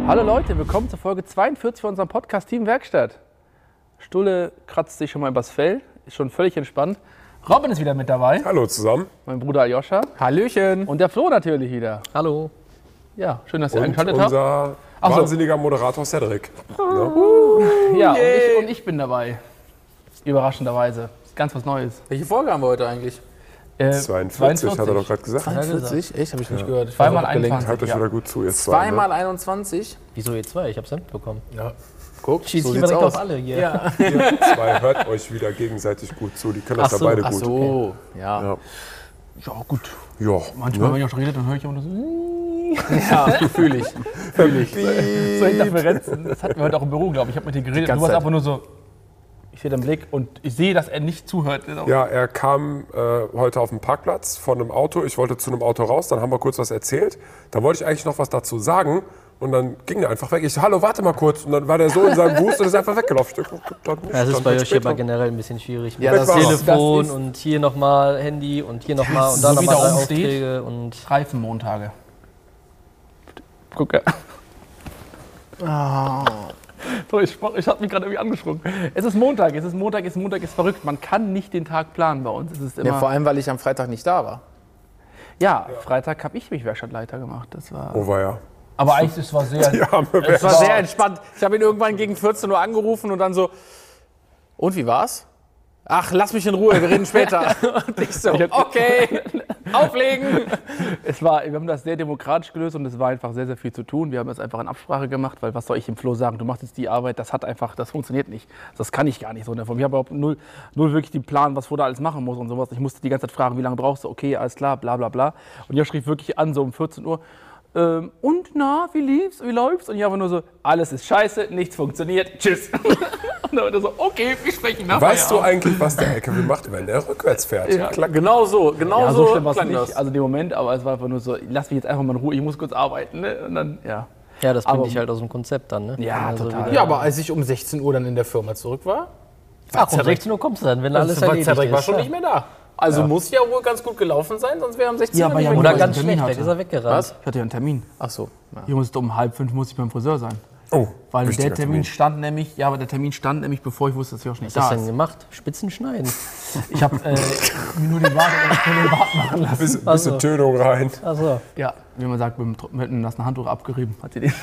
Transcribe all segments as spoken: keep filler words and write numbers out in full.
Hallo Leute, willkommen zur Folge zweiundvierzig von unserem Podcast Team Werkstatt. Stulle kratzt sich schon mal übers Fell, ist schon völlig entspannt. Robin ist wieder mit dabei. Hallo zusammen. Mein Bruder Aljoscha. Hallöchen. Und der Flo natürlich wieder. Hallo. Ja, schön, dass ihr Und eingeschaltet habt. unser Ach so. wahnsinniger Moderator Cedric. Ja. Ja, und ich, und ich bin dabei. Überraschenderweise. Ganz was Neues. Welche Folge haben wir heute eigentlich? Äh, zweiundvierzig hat er doch gerade gesagt. zweiundvierzig? Echt? Hab ich nicht gehört. Ich Zweimal war abgelenkt. einundzwanzig. Halt euch Ja. wieder gut zu, ihr zwei. Zweimal einundzwanzig? Wieso ihr zwei? Ich hab's ja mitbekommen. Ja. Guck, Schießt so lieber sieht's direkt aus. auf alle hier. Ja. Ihr zwei hört euch wieder gegenseitig gut zu. Die können das Ach so, ja beide ach gut. so. Ja. Ja. Ja, gut. Ja. Manchmal, ne? wenn ich auch redet, dann höre ich immer so. Ja, fühle ich. Fühl ich. So Interferenzen. Das hatten wir heute auch im Büro, glaube ich. Ich habe mit dir geredet. Du ganze warst Zeit. einfach nur so. Ich sehe den Blick und ich sehe, dass er nicht zuhört. Ja, er kam äh, heute auf dem Parkplatz von einem Auto. Ich wollte zu einem Auto raus, dann haben wir kurz was erzählt. Dann wollte ich eigentlich noch was dazu sagen und dann ging er einfach weg. Ich so, hallo, warte mal kurz. Und dann war der so in seinem Wust und ist einfach weggelaufen. Ja, das ist bei euch hier mal generell ein bisschen schwierig. Ja, Mit das ist- Telefon das ist- und hier nochmal Handy und hier nochmal und da so wie nochmal da drei oben steht. Aufträge und Reifenmontage. Guck ja. So, ich, ich habe mich gerade irgendwie angesprungen. Es ist Montag, es ist Montag, es ist Montag, es ist verrückt. Man kann nicht den Tag planen bei uns. Es ist immer, Ja, vor allem, weil ich am Freitag nicht da war. ja, Freitag habe ich mich Werkstattleiter gemacht. Das war, Oh, war ja. aber eigentlich, es war sehr... Die arme Es war Werkstatt. sehr entspannt. Ich habe ihn irgendwann gegen vierzehn Uhr angerufen und dann so, und wie war's? Ach, lass mich in Ruhe, wir reden später. Und ich so, okay, auflegen. Es war, wir haben das sehr demokratisch gelöst und es war einfach sehr, sehr viel zu tun. Wir haben es einfach in Absprache gemacht, weil was soll ich dem Flo sagen? Du machst jetzt die Arbeit, das hat einfach, das funktioniert nicht. Das kann ich gar nicht so in der Form. Ich habe überhaupt null, null wirklich den Plan, was Flo da alles machen muss und sowas. Ich musste die ganze Zeit fragen, wie lange brauchst du? Okay, alles klar, bla bla bla. Und Josh rief wirklich an, so um vierzehn Uhr. Ähm, und na, wie lief's, wie läuft's? Und ich einfach nur so, alles ist scheiße, nichts funktioniert, tschüss. Und dann war er so, okay, wir sprechen nachher. Weißt du eigentlich, was der L K W macht, wenn er rückwärts fährt? Ja. Klar. Genau so, genau Ja, so so schlimm war es klang nicht, das. also den Moment, aber es war einfach nur so, lass mich jetzt einfach mal in Ruhe, ich muss kurz arbeiten. Ne? Und dann, ja. ja, das bringt Aber- dich halt aus dem Konzept dann, ne? Ja, Also total. wieder- Ja, aber als ich um sechzehn Uhr dann in der Firma zurück war, Ach, um sechzehn Uhr kommst du dann, wenn alles war erledigt Cedric war ist. schon nicht mehr da. Also muss ja wohl ganz gut gelaufen sein, sonst wäre er um sechzehn Ja, Uhr aber nicht ja, mehr Oder Weil gewesen. ganz ich einen Termin schlecht, weg hatte. ist er weggerannt. Was? Ich hatte ja einen Termin. Ach so. Ja. Hier musste um halb fünf muss ich beim Friseur sein. Oh, Weil wichtiger der Termin stand nämlich, ja, aber der Termin stand nämlich, bevor ich wusste, dass Josh nicht Was hast da du denn ist. gemacht? Spitzen schneiden. Ich habe äh, mir nur den Bart, den Bart machen lassen. Bisschen, Also. bisschen Tönung rein. Achso. Ja, wie man sagt, mit, dem Tro- mit einem nassen Handtuch abgerieben. Hat sie den.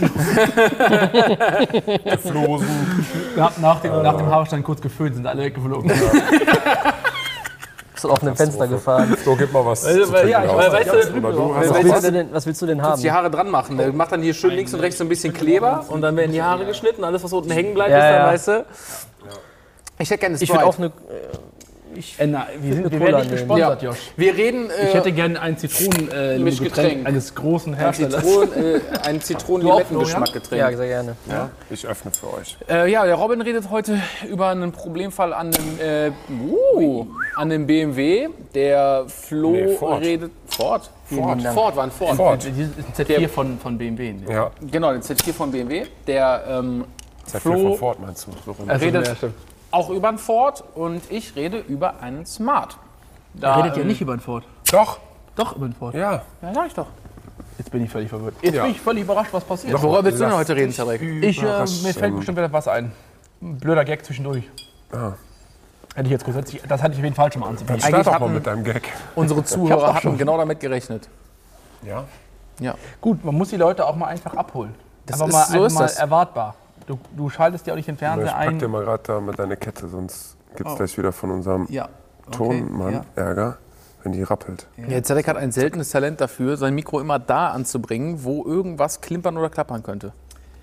Geflosen. nach, nach, dem, nach dem Haarstand kurz geföhnt, sind alle weggeflogen. Bist du auf einem Fenster gefahren. So, gib mal was Weil- zu weil- trinken ja, ich- raus. weil- weißt du- Oder du hast weil- auch Was weißt was? willst, du denn, was willst du denn haben? Die Haare dran machen. Der macht dann hier schön links und rechts so ein bisschen Kleber und dann werden die Haare geschnitten. Alles, was unten hängen bleibt, Ja, ist dann, ja. weißt du. Ich hätte gerne Ich würde Sprite. auch eine. Äh, na, wir, sind, eine wir Cola werden nicht nehmen. gesponsert, Ja. Josh. Wir reden äh, Ich hätte gerne ein Zitronen-Getränk äh, Mischgetränk. eines großen ein Herstellers. Zitron, äh, ein Zitronen-Limettengeschmack Ja, Getränk. sehr gerne. Ja, ich öffne für euch. Äh, ja, der Robin redet heute über einen Problemfall an einem, äh, uh, an einem B M W. Der Flo Nee, Ford. redet. Ford? Ford. Ford war ein Ford. Ford. Das ist ein Z vier von, von B M W. Ja, Genau, den Z vier von B M W. Der ähm, Z vier Flo von Ford meinst du? So rum. redet ja, stimmt. auch über einen Ford und ich rede über einen Smart. Da, Er redet ja ähm, nicht über einen Ford. Doch, Doch, über einen Ford. ja. Ja, sag ich doch. Jetzt bin ich völlig verwirrt. Jetzt Ja. bin ich völlig überrascht, was passiert. Doch. Worüber willst du denn Lass heute reden, dich Cedric? Ich, äh, mir überraschen. fällt bestimmt wieder was ein. Ein blöder Gag zwischendurch. Ah. Hätte ich jetzt grundsätzlich, das hatte ich auf jeden Fall schon mal anzubieten. Dann start Eigentlich doch mal hatten- mit deinem Gag. Unsere Ich hab's Zuhörer auch hatten schon. genau damit gerechnet. Ja. Ja. Gut, man muss die Leute auch mal einfach abholen. Das einfach ist- mal, so einfach ist mal das. erwartbar. Du, du schaltest dir auch nicht den Ich Fernseher pack dir ein. mal gerade da mit deiner Kette, sonst gibt es Oh. gleich wieder von unserem Ja. Okay, Tonmann ja. Ärger, wenn die rappelt. Ja, Cedric hat ein seltenes Talent dafür, sein Mikro immer da anzubringen, wo irgendwas klimpern oder klappern könnte.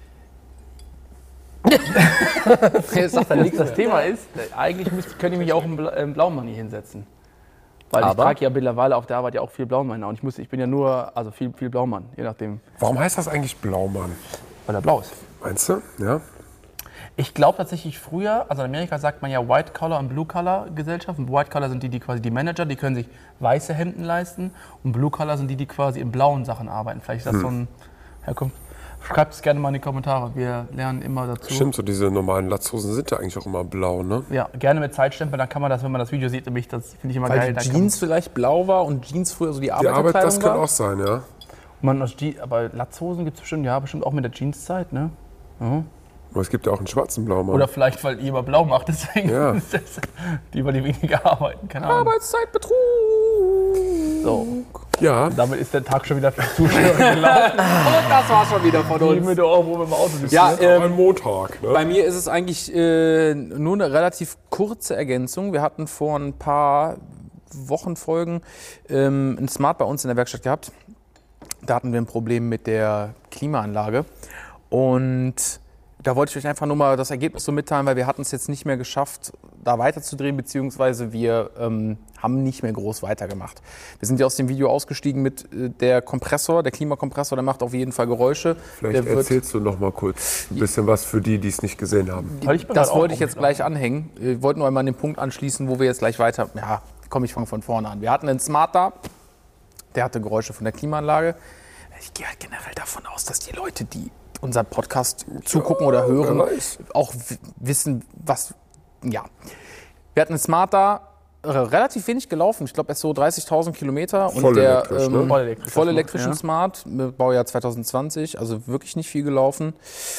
Jetzt sagt er Das, nichts das mehr. Thema ist, äh, eigentlich müsste, könnte ich mich auch im, Bla, im Blaumann hier hinsetzen. Weil Aber? ich trage ja mittlerweile auf der Arbeit ja auch viel Blaumann. Und ich, muss, ich bin ja nur, also viel, viel Blaumann, je nachdem, Warum heißt das eigentlich Blaumann? weil er blau ist. Meinst du? Ja. Ich glaube tatsächlich früher, also in Amerika sagt man ja White-Collar und Blue-Collar-Gesellschaft. Und White-Collar sind die, die quasi die Manager, die können sich weiße Hemden leisten. Und Blue-Collar sind die, die quasi in blauen Sachen arbeiten. Vielleicht ist das so ein Herkunft. Schreibt es gerne mal in die Kommentare. Wir lernen immer dazu. Stimmt, so diese normalen Latzhosen sind ja eigentlich auch immer blau, ne? Ja, gerne mit Zeitstempel. Dann kann man das, wenn man das Video sieht, nämlich das finde ich immer Weil geil. die Dann kann Jeans vielleicht blau war und Jeans früher so die Die Arbeit, Arbeiterkleidung das kann war. auch sein, ja. Man, aus Je- aber Latzhosen gibt es bestimmt, ja, bestimmt auch mit der Jeanszeit, ne? Ja. Aber es gibt ja auch einen schwarzen Blaumann. Oder vielleicht, weil ihr immer blau macht, deswegen. Ja. Die, weil die weniger arbeiten, keine Ahnung. Arbeitszeitbetrug. So, Ja, damit ist der Tag schon wieder für die Zuschauer gelaufen. Und das war schon wieder von Die uns. mit Euro im Auto sitzen. Ja, ein ähm, Montag. Ne? bei mir ist es eigentlich äh, nur eine relativ kurze Ergänzung. Wir hatten vor ein paar Wochen, Folgen ähm, ein Smart bei uns in der Werkstatt gehabt. Da hatten wir ein Problem mit der Klimaanlage. Und da wollte ich euch einfach nur mal das Ergebnis so mitteilen, weil wir hatten es jetzt nicht mehr geschafft, da weiterzudrehen, beziehungsweise wir ähm, haben nicht mehr groß weitergemacht. Wir sind ja aus dem Video ausgestiegen mit äh, der Kompressor, der Klimakompressor, der macht auf jeden Fall Geräusche. Vielleicht der wird, erzählst du noch mal kurz ein bisschen was für die, die es nicht gesehen haben. Weil ich bin das gerade auch wollte ich jetzt aufgeschlagen. gleich anhängen. Ich wollte nur einmal an den Punkt anschließen, wo wir jetzt gleich weiter, ja, komm, ich fange von vorne an. Wir hatten einen Smart da, der hatte Geräusche von der Klimaanlage. Ich gehe halt generell davon aus, dass die Leute, die unseren Podcast zugucken oder hören, wer weiß. auch w- wissen, was, ja. Wir hatten einen Smart da, äh, relativ wenig gelaufen, ich glaube erst so dreißigtausend Kilometer. Voll und der, elektrisch, ne? Voll elektrisch, voll das elektrischen ja. Smart, mit Baujahr zwanzig zwanzig, also wirklich nicht viel gelaufen.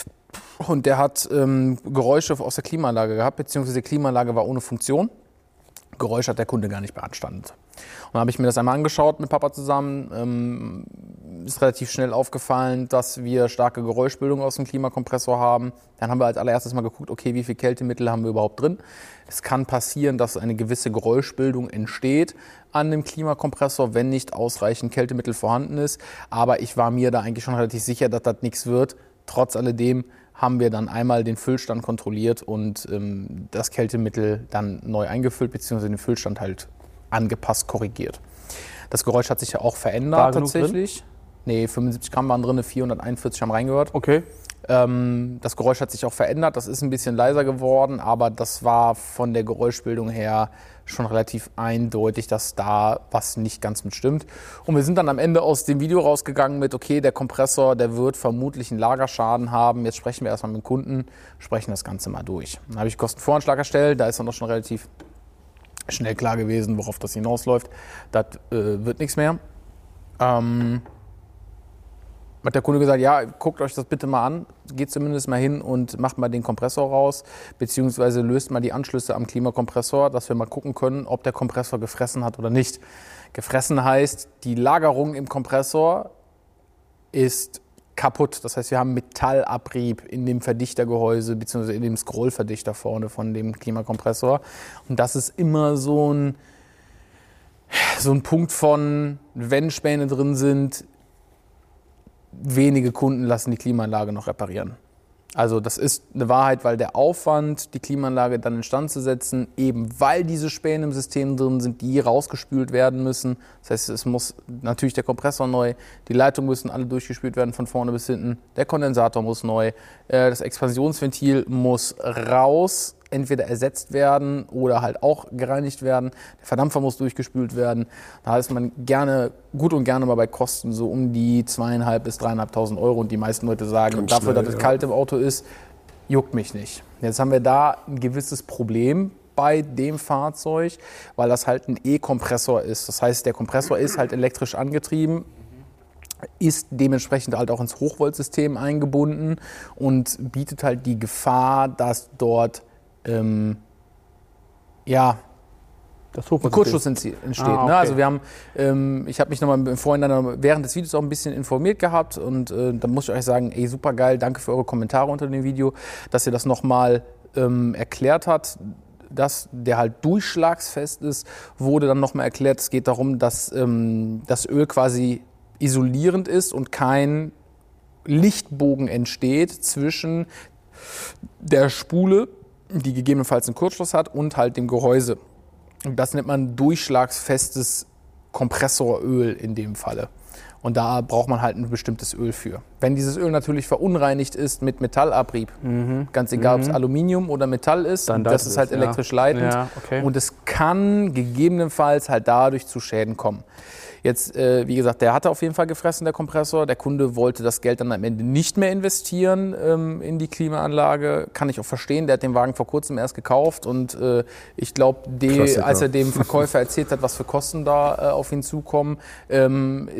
Und der hat ähm, Geräusche aus der Klimaanlage gehabt, beziehungsweise die Klimaanlage war ohne Funktion. Geräusche hat der Kunde gar nicht beanstandet. Und dann habe ich mir das einmal angeschaut mit Papa zusammen. Ähm, ist relativ schnell aufgefallen, dass wir starke Geräuschbildung aus dem Klimakompressor haben. Dann haben wir als allererstes mal geguckt, okay, wie viel Kältemittel haben wir überhaupt drin. Es kann passieren, dass eine gewisse Geräuschbildung entsteht an dem Klimakompressor, wenn nicht ausreichend Kältemittel vorhanden ist. Aber ich war mir da eigentlich schon relativ sicher, dass das nichts wird. Trotz alledem haben wir dann einmal den Füllstand kontrolliert und ähm, das Kältemittel dann neu eingefüllt, beziehungsweise den Füllstand halt angepasst, korrigiert. Das Geräusch hat sich ja auch verändert War genug tatsächlich. Nee, fünfundsiebzig Gramm waren drin, vierhunderteinundvierzig haben reingehört. Okay. Ähm, das Geräusch hat sich auch verändert, das ist ein bisschen leiser geworden, aber das war von der Geräuschbildung her schon relativ eindeutig, dass da was nicht ganz mit stimmt. Und wir sind dann am Ende aus dem Video rausgegangen mit, okay, der Kompressor, der wird vermutlich einen Lagerschaden haben. Jetzt sprechen wir erstmal mit dem Kunden, sprechen das Ganze mal durch. Dann habe ich Kostenvoranschlag erstellt, da ist dann doch schon relativ schnell klar gewesen, worauf das hinausläuft. Das äh, wird nichts mehr. Ähm, hat der Kunde gesagt, ja, guckt euch das bitte mal an, geht zumindest mal hin und macht mal den Kompressor raus, beziehungsweise löst mal die Anschlüsse am Klimakompressor, dass wir mal gucken können, ob der Kompressor gefressen hat oder nicht. Gefressen heißt, die Lagerung im Kompressor ist kaputt. Das heißt, wir haben Metallabrieb in dem Verdichtergehäuse, beziehungsweise in dem Scrollverdichter vorne von dem Klimakompressor. Und das ist immer so ein, so ein Punkt von, wenn Späne drin sind, wenige Kunden lassen die Klimaanlage noch reparieren. Also das ist eine Wahrheit, weil der Aufwand, die Klimaanlage dann instand zu setzen, eben weil diese Späne im System drin sind, die rausgespült werden müssen. Das heißt, es muss natürlich der Kompressor neu, die Leitungen müssen alle durchgespült werden von vorne bis hinten, der Kondensator muss neu, das Expansionsventil muss raus, entweder ersetzt werden oder halt auch gereinigt werden. Der Verdampfer muss durchgespült werden. Da ist man gerne, gut und gerne mal bei Kosten so um die zweieinhalb bis dreieinhalbtausend Euro. Und die meisten Leute sagen, Ganz dafür, schnell, dass es ja. kalt im Auto ist, juckt mich nicht. Jetzt haben wir da ein gewisses Problem bei dem Fahrzeug, weil das halt ein E-Kompressor ist. Das heißt, der Kompressor ist halt elektrisch angetrieben, ist dementsprechend halt auch ins Hochvoltsystem eingebunden und bietet halt die Gefahr, dass dort Ähm, ja, Das ein Hochvoltsystem. Kurzschluss entsteht. Ah, okay. Ne? Also wir haben, ähm, ich habe mich nochmal im Vorhinein während des Videos auch ein bisschen informiert gehabt und äh, da muss ich euch sagen, ey, super geil, danke für eure Kommentare unter dem Video, dass ihr das nochmal ähm, erklärt hat, dass der halt durchschlagsfest ist, wurde dann nochmal erklärt, es geht darum, dass ähm, das Öl quasi isolierend ist und kein Lichtbogen entsteht zwischen der Spule, die gegebenenfalls einen Kurzschluss hat, und halt dem Gehäuse. Und das nennt man durchschlagsfestes Kompressoröl in dem Falle. Und da braucht man halt ein bestimmtes Öl für. Wenn dieses Öl natürlich verunreinigt ist mit Metallabrieb, mhm. ganz egal, ob es Aluminium oder Metall ist, Dann das das ist ist, halt ja. elektrisch leitend. Ja, okay. Und es kann gegebenenfalls halt dadurch zu Schäden kommen. Jetzt, äh, wie gesagt, der hatte auf jeden Fall gefressen, der Kompressor. Der Kunde wollte das Geld dann am Ende nicht mehr investieren ähm, in die Klimaanlage. Kann ich auch verstehen. Der hat den Wagen vor kurzem erst gekauft. Und äh, ich glaube, Klassiker. als er dem Verkäufer erzählt hat, was für Kosten da äh, auf ihn zukommen, ähm, ist auch der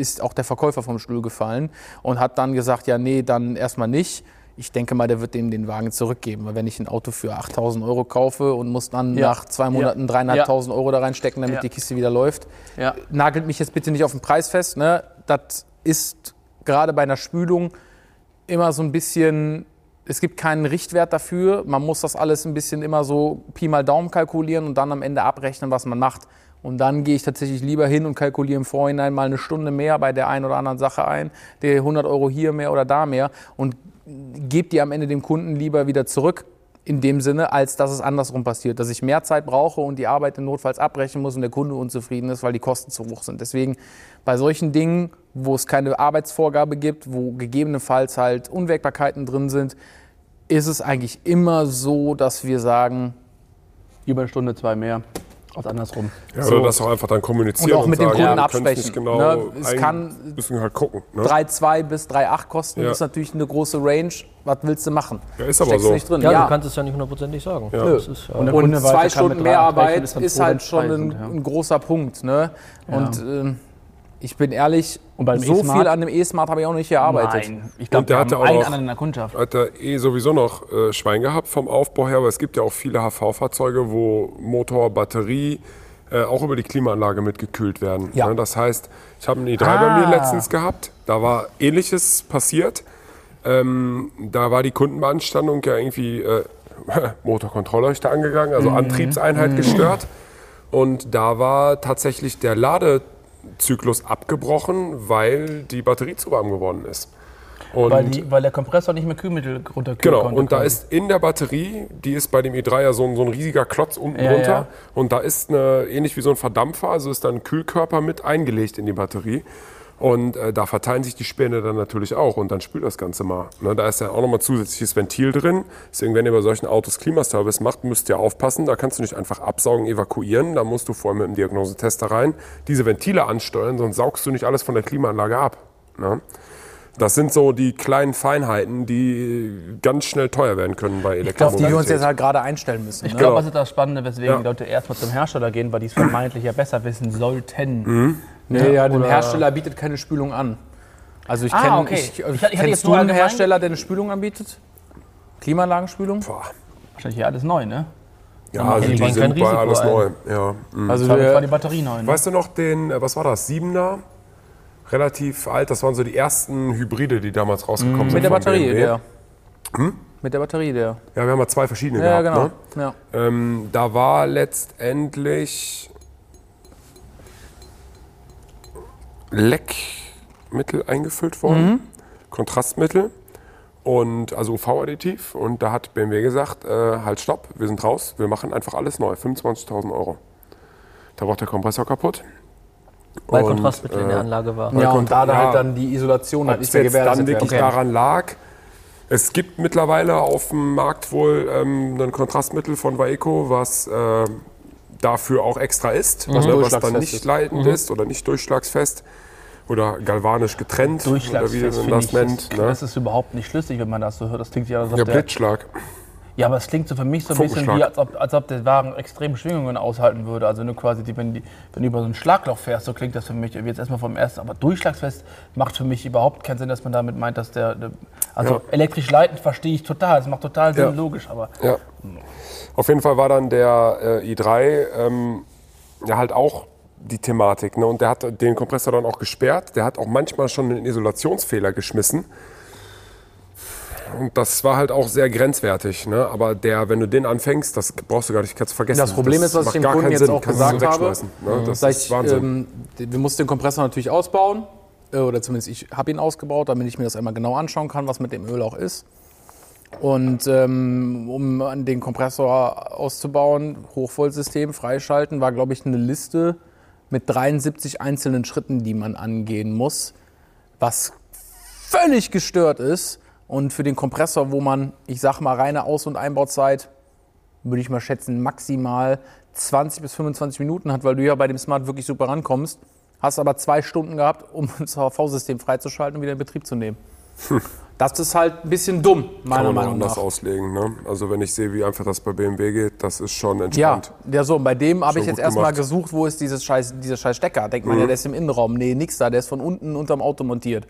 Verkäufer vom Stuhl gefallen und hat dann gesagt, ja nee, dann erstmal nicht. Ich denke mal, der wird dem den Wagen zurückgeben, weil wenn ich ein Auto für achttausend Euro kaufe und muss dann Ja. nach zwei Monaten Ja. dreieinhalbtausend Euro da reinstecken, damit Ja. die Kiste wieder läuft, Ja. nagelt mich jetzt bitte nicht auf den Preis fest. Ne? Das ist gerade bei einer Spülung immer so ein bisschen, es gibt keinen Richtwert dafür. Man muss das alles ein bisschen immer so Pi mal Daumen kalkulieren und dann am Ende abrechnen, was man macht. Und dann gehe ich tatsächlich lieber hin und kalkuliere im Vorhinein mal eine Stunde mehr bei der einen oder anderen Sache ein, der hundert Euro hier mehr oder da mehr und gebe die am Ende dem Kunden lieber wieder zurück. In dem Sinne, als dass es andersrum passiert, dass ich mehr Zeit brauche und die Arbeit im Notfalls abbrechen muss und der Kunde unzufrieden ist, weil die Kosten zu hoch sind. Deswegen bei solchen Dingen, wo es keine Arbeitsvorgabe gibt, wo gegebenenfalls halt Unwägbarkeiten drin sind, ist es eigentlich immer so, dass wir sagen, Über eine Stunde, zwei mehr. Als andersrum. Ja, So. oder das auch einfach dann kommunizieren Und auch mit dem sagen, Kunden ja, wir absprechen, können's Nicht genau, ne? Es ein- kann- müssen wir halt gucken. Ne? drei Komma zwei bis drei Komma acht kosten, Ja. ist natürlich eine große Range. Was willst du machen? Ja, ist aber Steckst so. du nicht drin. Ja, Ja. du kannst es ja nicht hundertprozentig sagen. Ja. Nö. Das ist, ja. Und der Und Kunde weiß, zwei er kann Stunden mit drei Mehrarbeit abrechnen, ist dann ist froh, halt wenn's schon frei ein, sind, ja. ein großer Punkt. Ne? Und ähm, ich bin ehrlich, Und beim so E-Smart? viel an dem E-Smart habe ich auch nicht gearbeitet. Nein, ich glaube, Und der wir hatte haben auch einen noch- anderen in der Kundschaft. Hat er eh sowieso noch äh, Schwein gehabt vom Aufbau her, aber es gibt ja auch viele H V-Fahrzeuge, wo Motor, Batterie äh, auch über die Klimaanlage mitgekühlt werden. Ja. Ne? Das heißt, ich habe einen i drei bei Ah. mir letztens gehabt, da war Ähnliches passiert. Ähm, da war die Kundenbeanstandung ja irgendwie äh, Motorkontrollleuchte angegangen, also Antriebseinheit gestört. Und da war tatsächlich der Ladezyklus abgebrochen, weil die Batterie zu warm geworden ist. Und Weil, die, weil der Kompressor nicht mehr Kühlmittel runterkühlen Genau, konnte. und da quasi. ist in der Batterie, die ist bei dem i drei ja so ein, so ein riesiger Klotz unten Ja, runter. ja. Und da ist eine, ähnlich wie so ein Verdampfer, also ist da ein Kühlkörper mit eingelegt in die Batterie. Und äh, da verteilen sich die Späne dann natürlich auch und dann spült das Ganze mal. Ne, da ist ja auch nochmal zusätzliches Ventil drin. Deswegen, wenn ihr bei solchen Autos Klimaservice macht, müsst ihr aufpassen. Da kannst du nicht einfach absaugen, evakuieren. Da musst du vorher mit dem Diagnosetester rein, diese Ventile ansteuern, sonst saugst du nicht alles von der Klimaanlage ab. Ne? Das sind so die kleinen Feinheiten, die ganz schnell teuer werden können bei Auf die Elektromobilität. wir uns jetzt halt gerade einstellen müssen. Ich Ne? glaube, das ist das Spannende, weswegen Ja. die Leute erstmal zum Hersteller gehen, weil die es vermeintlich ja besser wissen sollten. Nee, ja, der oder- Hersteller bietet keine Spülung an. Also ich Ah, kenne, okay. ich, Ich hatte- ich hatte kennst jetzt du nur einen allgemein- Hersteller, der eine Spülung anbietet? Klimaanlagenspülung? Boah. Wahrscheinlich ja alles neu, ne? Ja, also die die bringen sind kein bei Risiko alles ein. neu. Ja. Mhm. Also Das war, das war die wir, Batterie neu, ne? Weißt du noch den, äh, was war das, Siebener? Relativ alt, das waren so die ersten Hybride, die damals rausgekommen sind. mit der von Batterie, B M W. der. Mit der Batterie, der. Ja, wir haben ja zwei verschiedene Ja, gehabt. genau. Ne? Ja. Ähm, da war letztendlich Leckmittel eingefüllt worden, Mhm. Kontrastmittel und also U V-Additiv. Und da hat B M W gesagt, äh, halt stopp, wir sind raus, wir machen einfach alles neu, fünfundzwanzigtausend Euro. Da war der Kompressor kaputt. Weil Und, Kontrastmittel in der Anlage war. Ja, kommt- und da ja. halt dann die Isolation halt Ob nicht es mehr jetzt dann gewährleistet wirklich werden kann. daran lag. Es gibt mittlerweile auf dem Markt wohl ähm, ein Kontrastmittel von Waeco, was äh, dafür auch extra ist, Was ne, was dann durchschlagsfest nicht ist. leitend ist oder nicht durchschlagsfest oder galvanisch getrennt oder wie Durchschlagsfest, man finde das ich, nennt. das, Ne? das ist überhaupt nicht schlüssig, wenn man das so hört. Das klingt ja, als ob Ja, der, Blitzschlag. ja, aber es klingt so für mich so ein bisschen Funkenschlag. wie, als ob, als ob der Wagen extreme Schwingungen aushalten würde. Also wenn du quasi, die, wenn, die, wenn du über so ein Schlagloch fährst, so klingt das für mich jetzt erstmal vom ersten. Aber durchschlagsfest macht für mich überhaupt keinen Sinn, dass man damit meint, dass der, der also Ja. elektrisch leitend verstehe ich total. Das macht total Sinn, Ja. logisch. Aber Ja. Auf jeden Fall war dann der äh, i drei ähm, ja halt auch die Thematik. Ne? Und der hat den Kompressor dann auch gesperrt. Der hat auch manchmal schon einen Isolationsfehler geschmissen. Und das war halt auch sehr grenzwertig. Ne? Aber der, wenn du den anfängst, das brauchst du gar nicht, kannst du vergessen. Das Problem ist, was ich macht dem gar Kunden keinen jetzt Sinn. auch Kannst du gesagt habe, wegschmeißen, ne? Das Sag ist ich, Wahnsinn. ähm, wir mussten den Kompressor natürlich ausbauen. äh, Oder zumindest ich habe ihn ausgebaut, damit ich mir das einmal genau anschauen kann, was mit dem Öl auch ist. Und ähm, um an den Kompressor auszubauen, Hochvoltsystem freischalten, war, glaube ich, eine Liste mit dreiundsiebzig einzelnen Schritten, die man angehen muss, was völlig gestört ist. Und für den Kompressor, wo man, ich sag mal, reine Aus- und Einbauzeit, würde ich mal schätzen, maximal zwanzig bis fünfundzwanzig Minuten hat, weil du ja bei dem Smart wirklich super rankommst, hast aber zwei Stunden gehabt, um das H V-System freizuschalten und wieder in Betrieb zu nehmen. Das ist halt ein bisschen dumm, Kann meiner man auch Meinung anders nach. auslegen. Ne? Also wenn ich sehe, wie einfach das bei B M W geht, das ist schon Ja, entspannt. ja, so, und bei dem habe Schon ich jetzt gut erstmal gemacht. gesucht, wo ist dieses scheiß, dieser scheiß Stecker. Denkt man ja, der ist im Innenraum. Nee, nix da, der ist von unten unterm Auto montiert.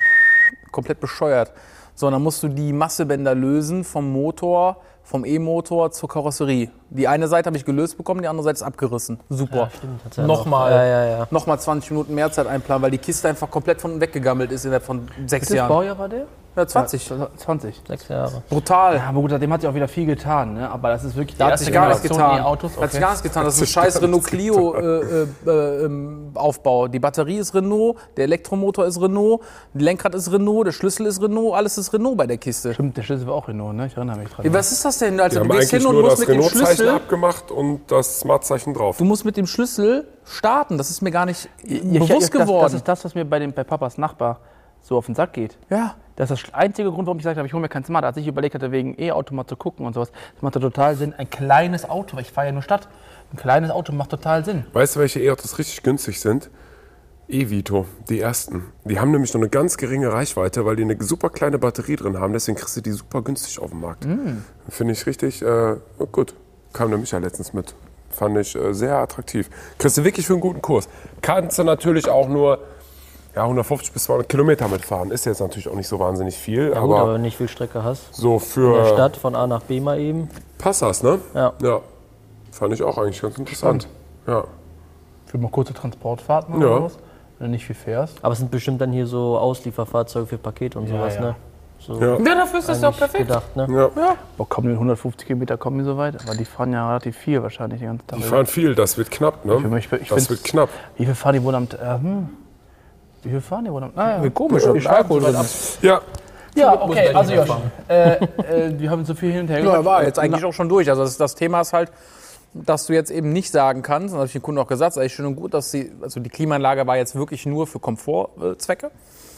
Komplett bescheuert. So, dann musst du die Massebänder lösen vom Motor, vom E-Motor zur Karosserie. Die eine Seite habe ich gelöst bekommen, die andere Seite ist abgerissen. Super. Ja, stimmt, hat's ja Nochmal, noch. Ja, ja, ja. nochmal zwanzig Minuten mehr Zeit einplanen, weil die Kiste einfach komplett von weggegammelt ist innerhalb von sechs Welches Jahren. Baujahr war der? Ja, zwanzig. zwanzig. Sechs Jahre. Brutal. Ja, aber gut, seitdem hat sich auch wieder viel getan, ne? Aber das ist wirklich Da die hat sich erste gar nichts Generation getan. E-Autos. Da hat sich gar nichts getan. Das ist ein scheiß Renault Clio äh, äh, äh, Aufbau. Die Batterie ist Renault, der Elektromotor ist Renault, das Lenkrad ist Renault, der Schlüssel ist Renault, alles ist Renault bei der Kiste. Stimmt, der Schlüssel war auch Renault, ne? Ich erinnere mich dran. Ja, was ist das denn? Die Also, haben du gehst eigentlich hin und nur musst das mit dem Renault-Zeichen Schlüssel, abgemacht und das Smart-Zeichen drauf. du musst mit dem Schlüssel starten. Das ist mir gar nicht Ja, bewusst das, geworden. Das ist das, was mir bei, dem, bei Papas Nachbar so auf den Sack geht. ja. Das ist der einzige Grund, warum ich gesagt habe, ich hole mir kein Smart. Als ich überlegt hatte, wegen E-Auto mal zu gucken und sowas, das macht total Sinn. Ein kleines Auto, weil ich fahre ja nur Stadt. Ein kleines Auto macht total Sinn. Weißt du, welche E-Autos richtig günstig sind? E-Vito, die ersten. Die haben nämlich nur eine ganz geringe Reichweite, weil die eine super kleine Batterie drin haben. Deswegen kriegst du die super günstig auf dem Markt. Finde ich richtig äh, gut. Kam der Michael letztens mit. Fand ich äh, sehr attraktiv. Kriegst du wirklich für einen guten Kurs. Kannst du natürlich auch nur ja, hundertfünfzig bis zweihundert Kilometer mitfahren. Ist jetzt natürlich auch nicht so wahnsinnig viel. Ja, gut, aber aber wenn du nicht viel Strecke hast. so In für der Stadt von A nach B mal eben. passt das, ne? Ja. Ja. Fand ich auch eigentlich ganz interessant. Ja. Für mal kurze Transportfahrten Ja. oder sowas, wenn du nicht viel fährst. Aber es sind bestimmt dann hier so Auslieferfahrzeuge für Pakete und sowas, ja. ne? So Ja. Ja, dafür ist das doch eigentlich perfekt. gedacht, ne? Ja. Boah, kommen die hundertfünfzig Kilometer, kommen die so weit? Aber die fahren ja relativ viel wahrscheinlich den ganzen Tag. Die fahren viel, das wird knapp, ne? Ich- ich- ich das find's- wird knapp. Wie viel fahren die wohl am Tag? Äh, hm. Wie viel fahren die wohl am Tag? Wie komisch, Die ob schreiben Alkohol so weit drin ab. ist. Ja, Ja, okay, also Josh, äh, äh, wir haben so viel hin und her Ja, gemacht. war jetzt eigentlich auch schon durch. Also das, das Thema ist halt, dass du jetzt eben nicht sagen kannst, und das habe ich den Kunden auch gesagt, ist eigentlich schön und gut, dass sie, also die Klimaanlage war jetzt wirklich nur für Komfortzwecke.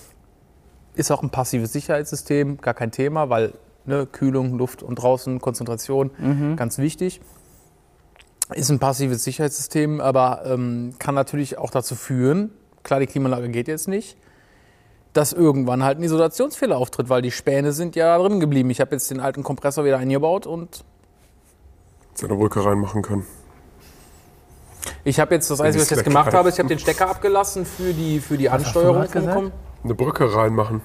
Ist auch ein passives Sicherheitssystem, gar kein Thema, weil ne, Kühlung, Luft und draußen, Konzentration, ganz wichtig. Ist ein passives Sicherheitssystem, aber ähm, kann natürlich auch dazu führen, klar, die Klimaanlage geht jetzt nicht, dass irgendwann halt ein Isolationsfehler auftritt, weil die Späne sind ja drin geblieben. Ich habe jetzt den alten Kompressor wieder eingebaut und seine Brücke reinmachen können. ich habe jetzt, das Einzige, was ich jetzt gemacht habe, ist, ich habe den Stecker abgelassen für die, für die hast du Ansteuerung gerade vom gesagt? Kom- Eine Brücke reinmachen.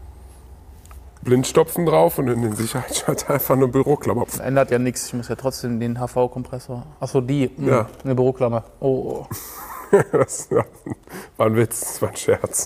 Blindstopfen drauf und in den Sicherheitsschalter einfach eine Büroklammer. Ändert ja nichts, ich muss ja trotzdem den H V-Kompressor. Achso, die, mh, Ja. eine Büroklammer. Oh, oh. Das war ein Witz, das war ein Scherz.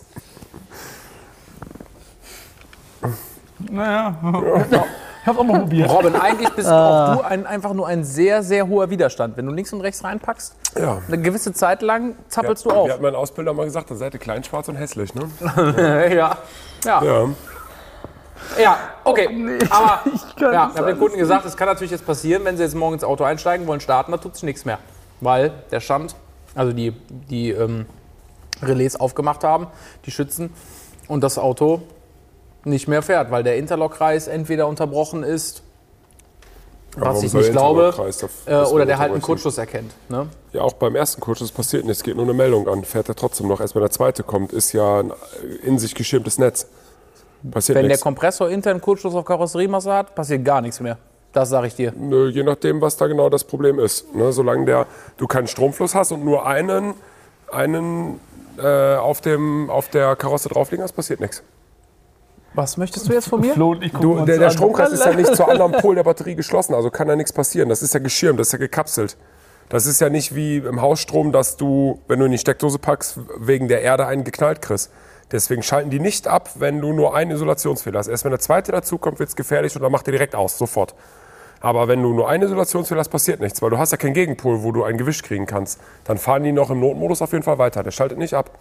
Naja, ich hab's auch mal probiert. Robin, eigentlich bist auch du ein, einfach nur ein sehr, sehr hoher Widerstand. Wenn du links und rechts reinpackst, Ja. eine gewisse Zeit lang zappelst du Wie auf. hat mein Ausbilder mal gesagt, dann seid ihr klein, schwarz und hässlich, ne? Ja. Ja. Ja. Ja, okay. Aber ja, ich habe den Kunden gesagt, es kann natürlich jetzt passieren, wenn sie jetzt morgen ins Auto einsteigen wollen, starten, da tut sich nichts mehr. Weil der Stand, also die, die ähm, Relais aufgemacht haben, die Schützen, und das Auto nicht mehr fährt, weil der Interlockkreis entweder unterbrochen ist, Aber was warum ich soll nicht der glaube, Interlockkreis da- äh, das oder wird der halt einen unterbrechen? Kurzschluss erkennt. Ne? Ja, auch beim ersten Kurzschluss passiert nichts. Es geht nur eine Meldung an. Fährt er trotzdem noch. Erst wenn der zweite kommt, ist ja ein in sich geschirmtes Netz. Passiert Wenn der nichts. Kompressor intern Kurzschluss auf Karosseriemasse hat, passiert gar nichts mehr. Das sage ich dir. Nö, je nachdem, was da genau das Problem ist. Ne, solange der, du keinen Stromfluss hast und nur einen, einen äh, auf, dem, auf der Karosse draufliegen hast, passiert nichts. Was möchtest du jetzt von mir? Flo und ich gucken Du, uns der, der an. Stromkreis ist ja nicht zu anderen Pol der Batterie geschlossen, also kann da nichts passieren. Das ist ja geschirmt, das ist ja gekapselt. Das ist ja nicht wie im Hausstrom, dass du, wenn du in die Steckdose packst, wegen der Erde einen geknallt kriegst. Deswegen schalten die nicht ab, wenn du nur einen Isolationsfehler hast. Erst wenn der zweite dazukommt, wird es gefährlich und dann macht er direkt aus, sofort. Aber wenn du nur einen Isolationsfehler hast, passiert nichts, weil du hast ja keinen Gegenpol, wo du ein Gewicht kriegen kannst. Dann fahren die noch im Notmodus auf jeden Fall weiter. Der schaltet nicht ab.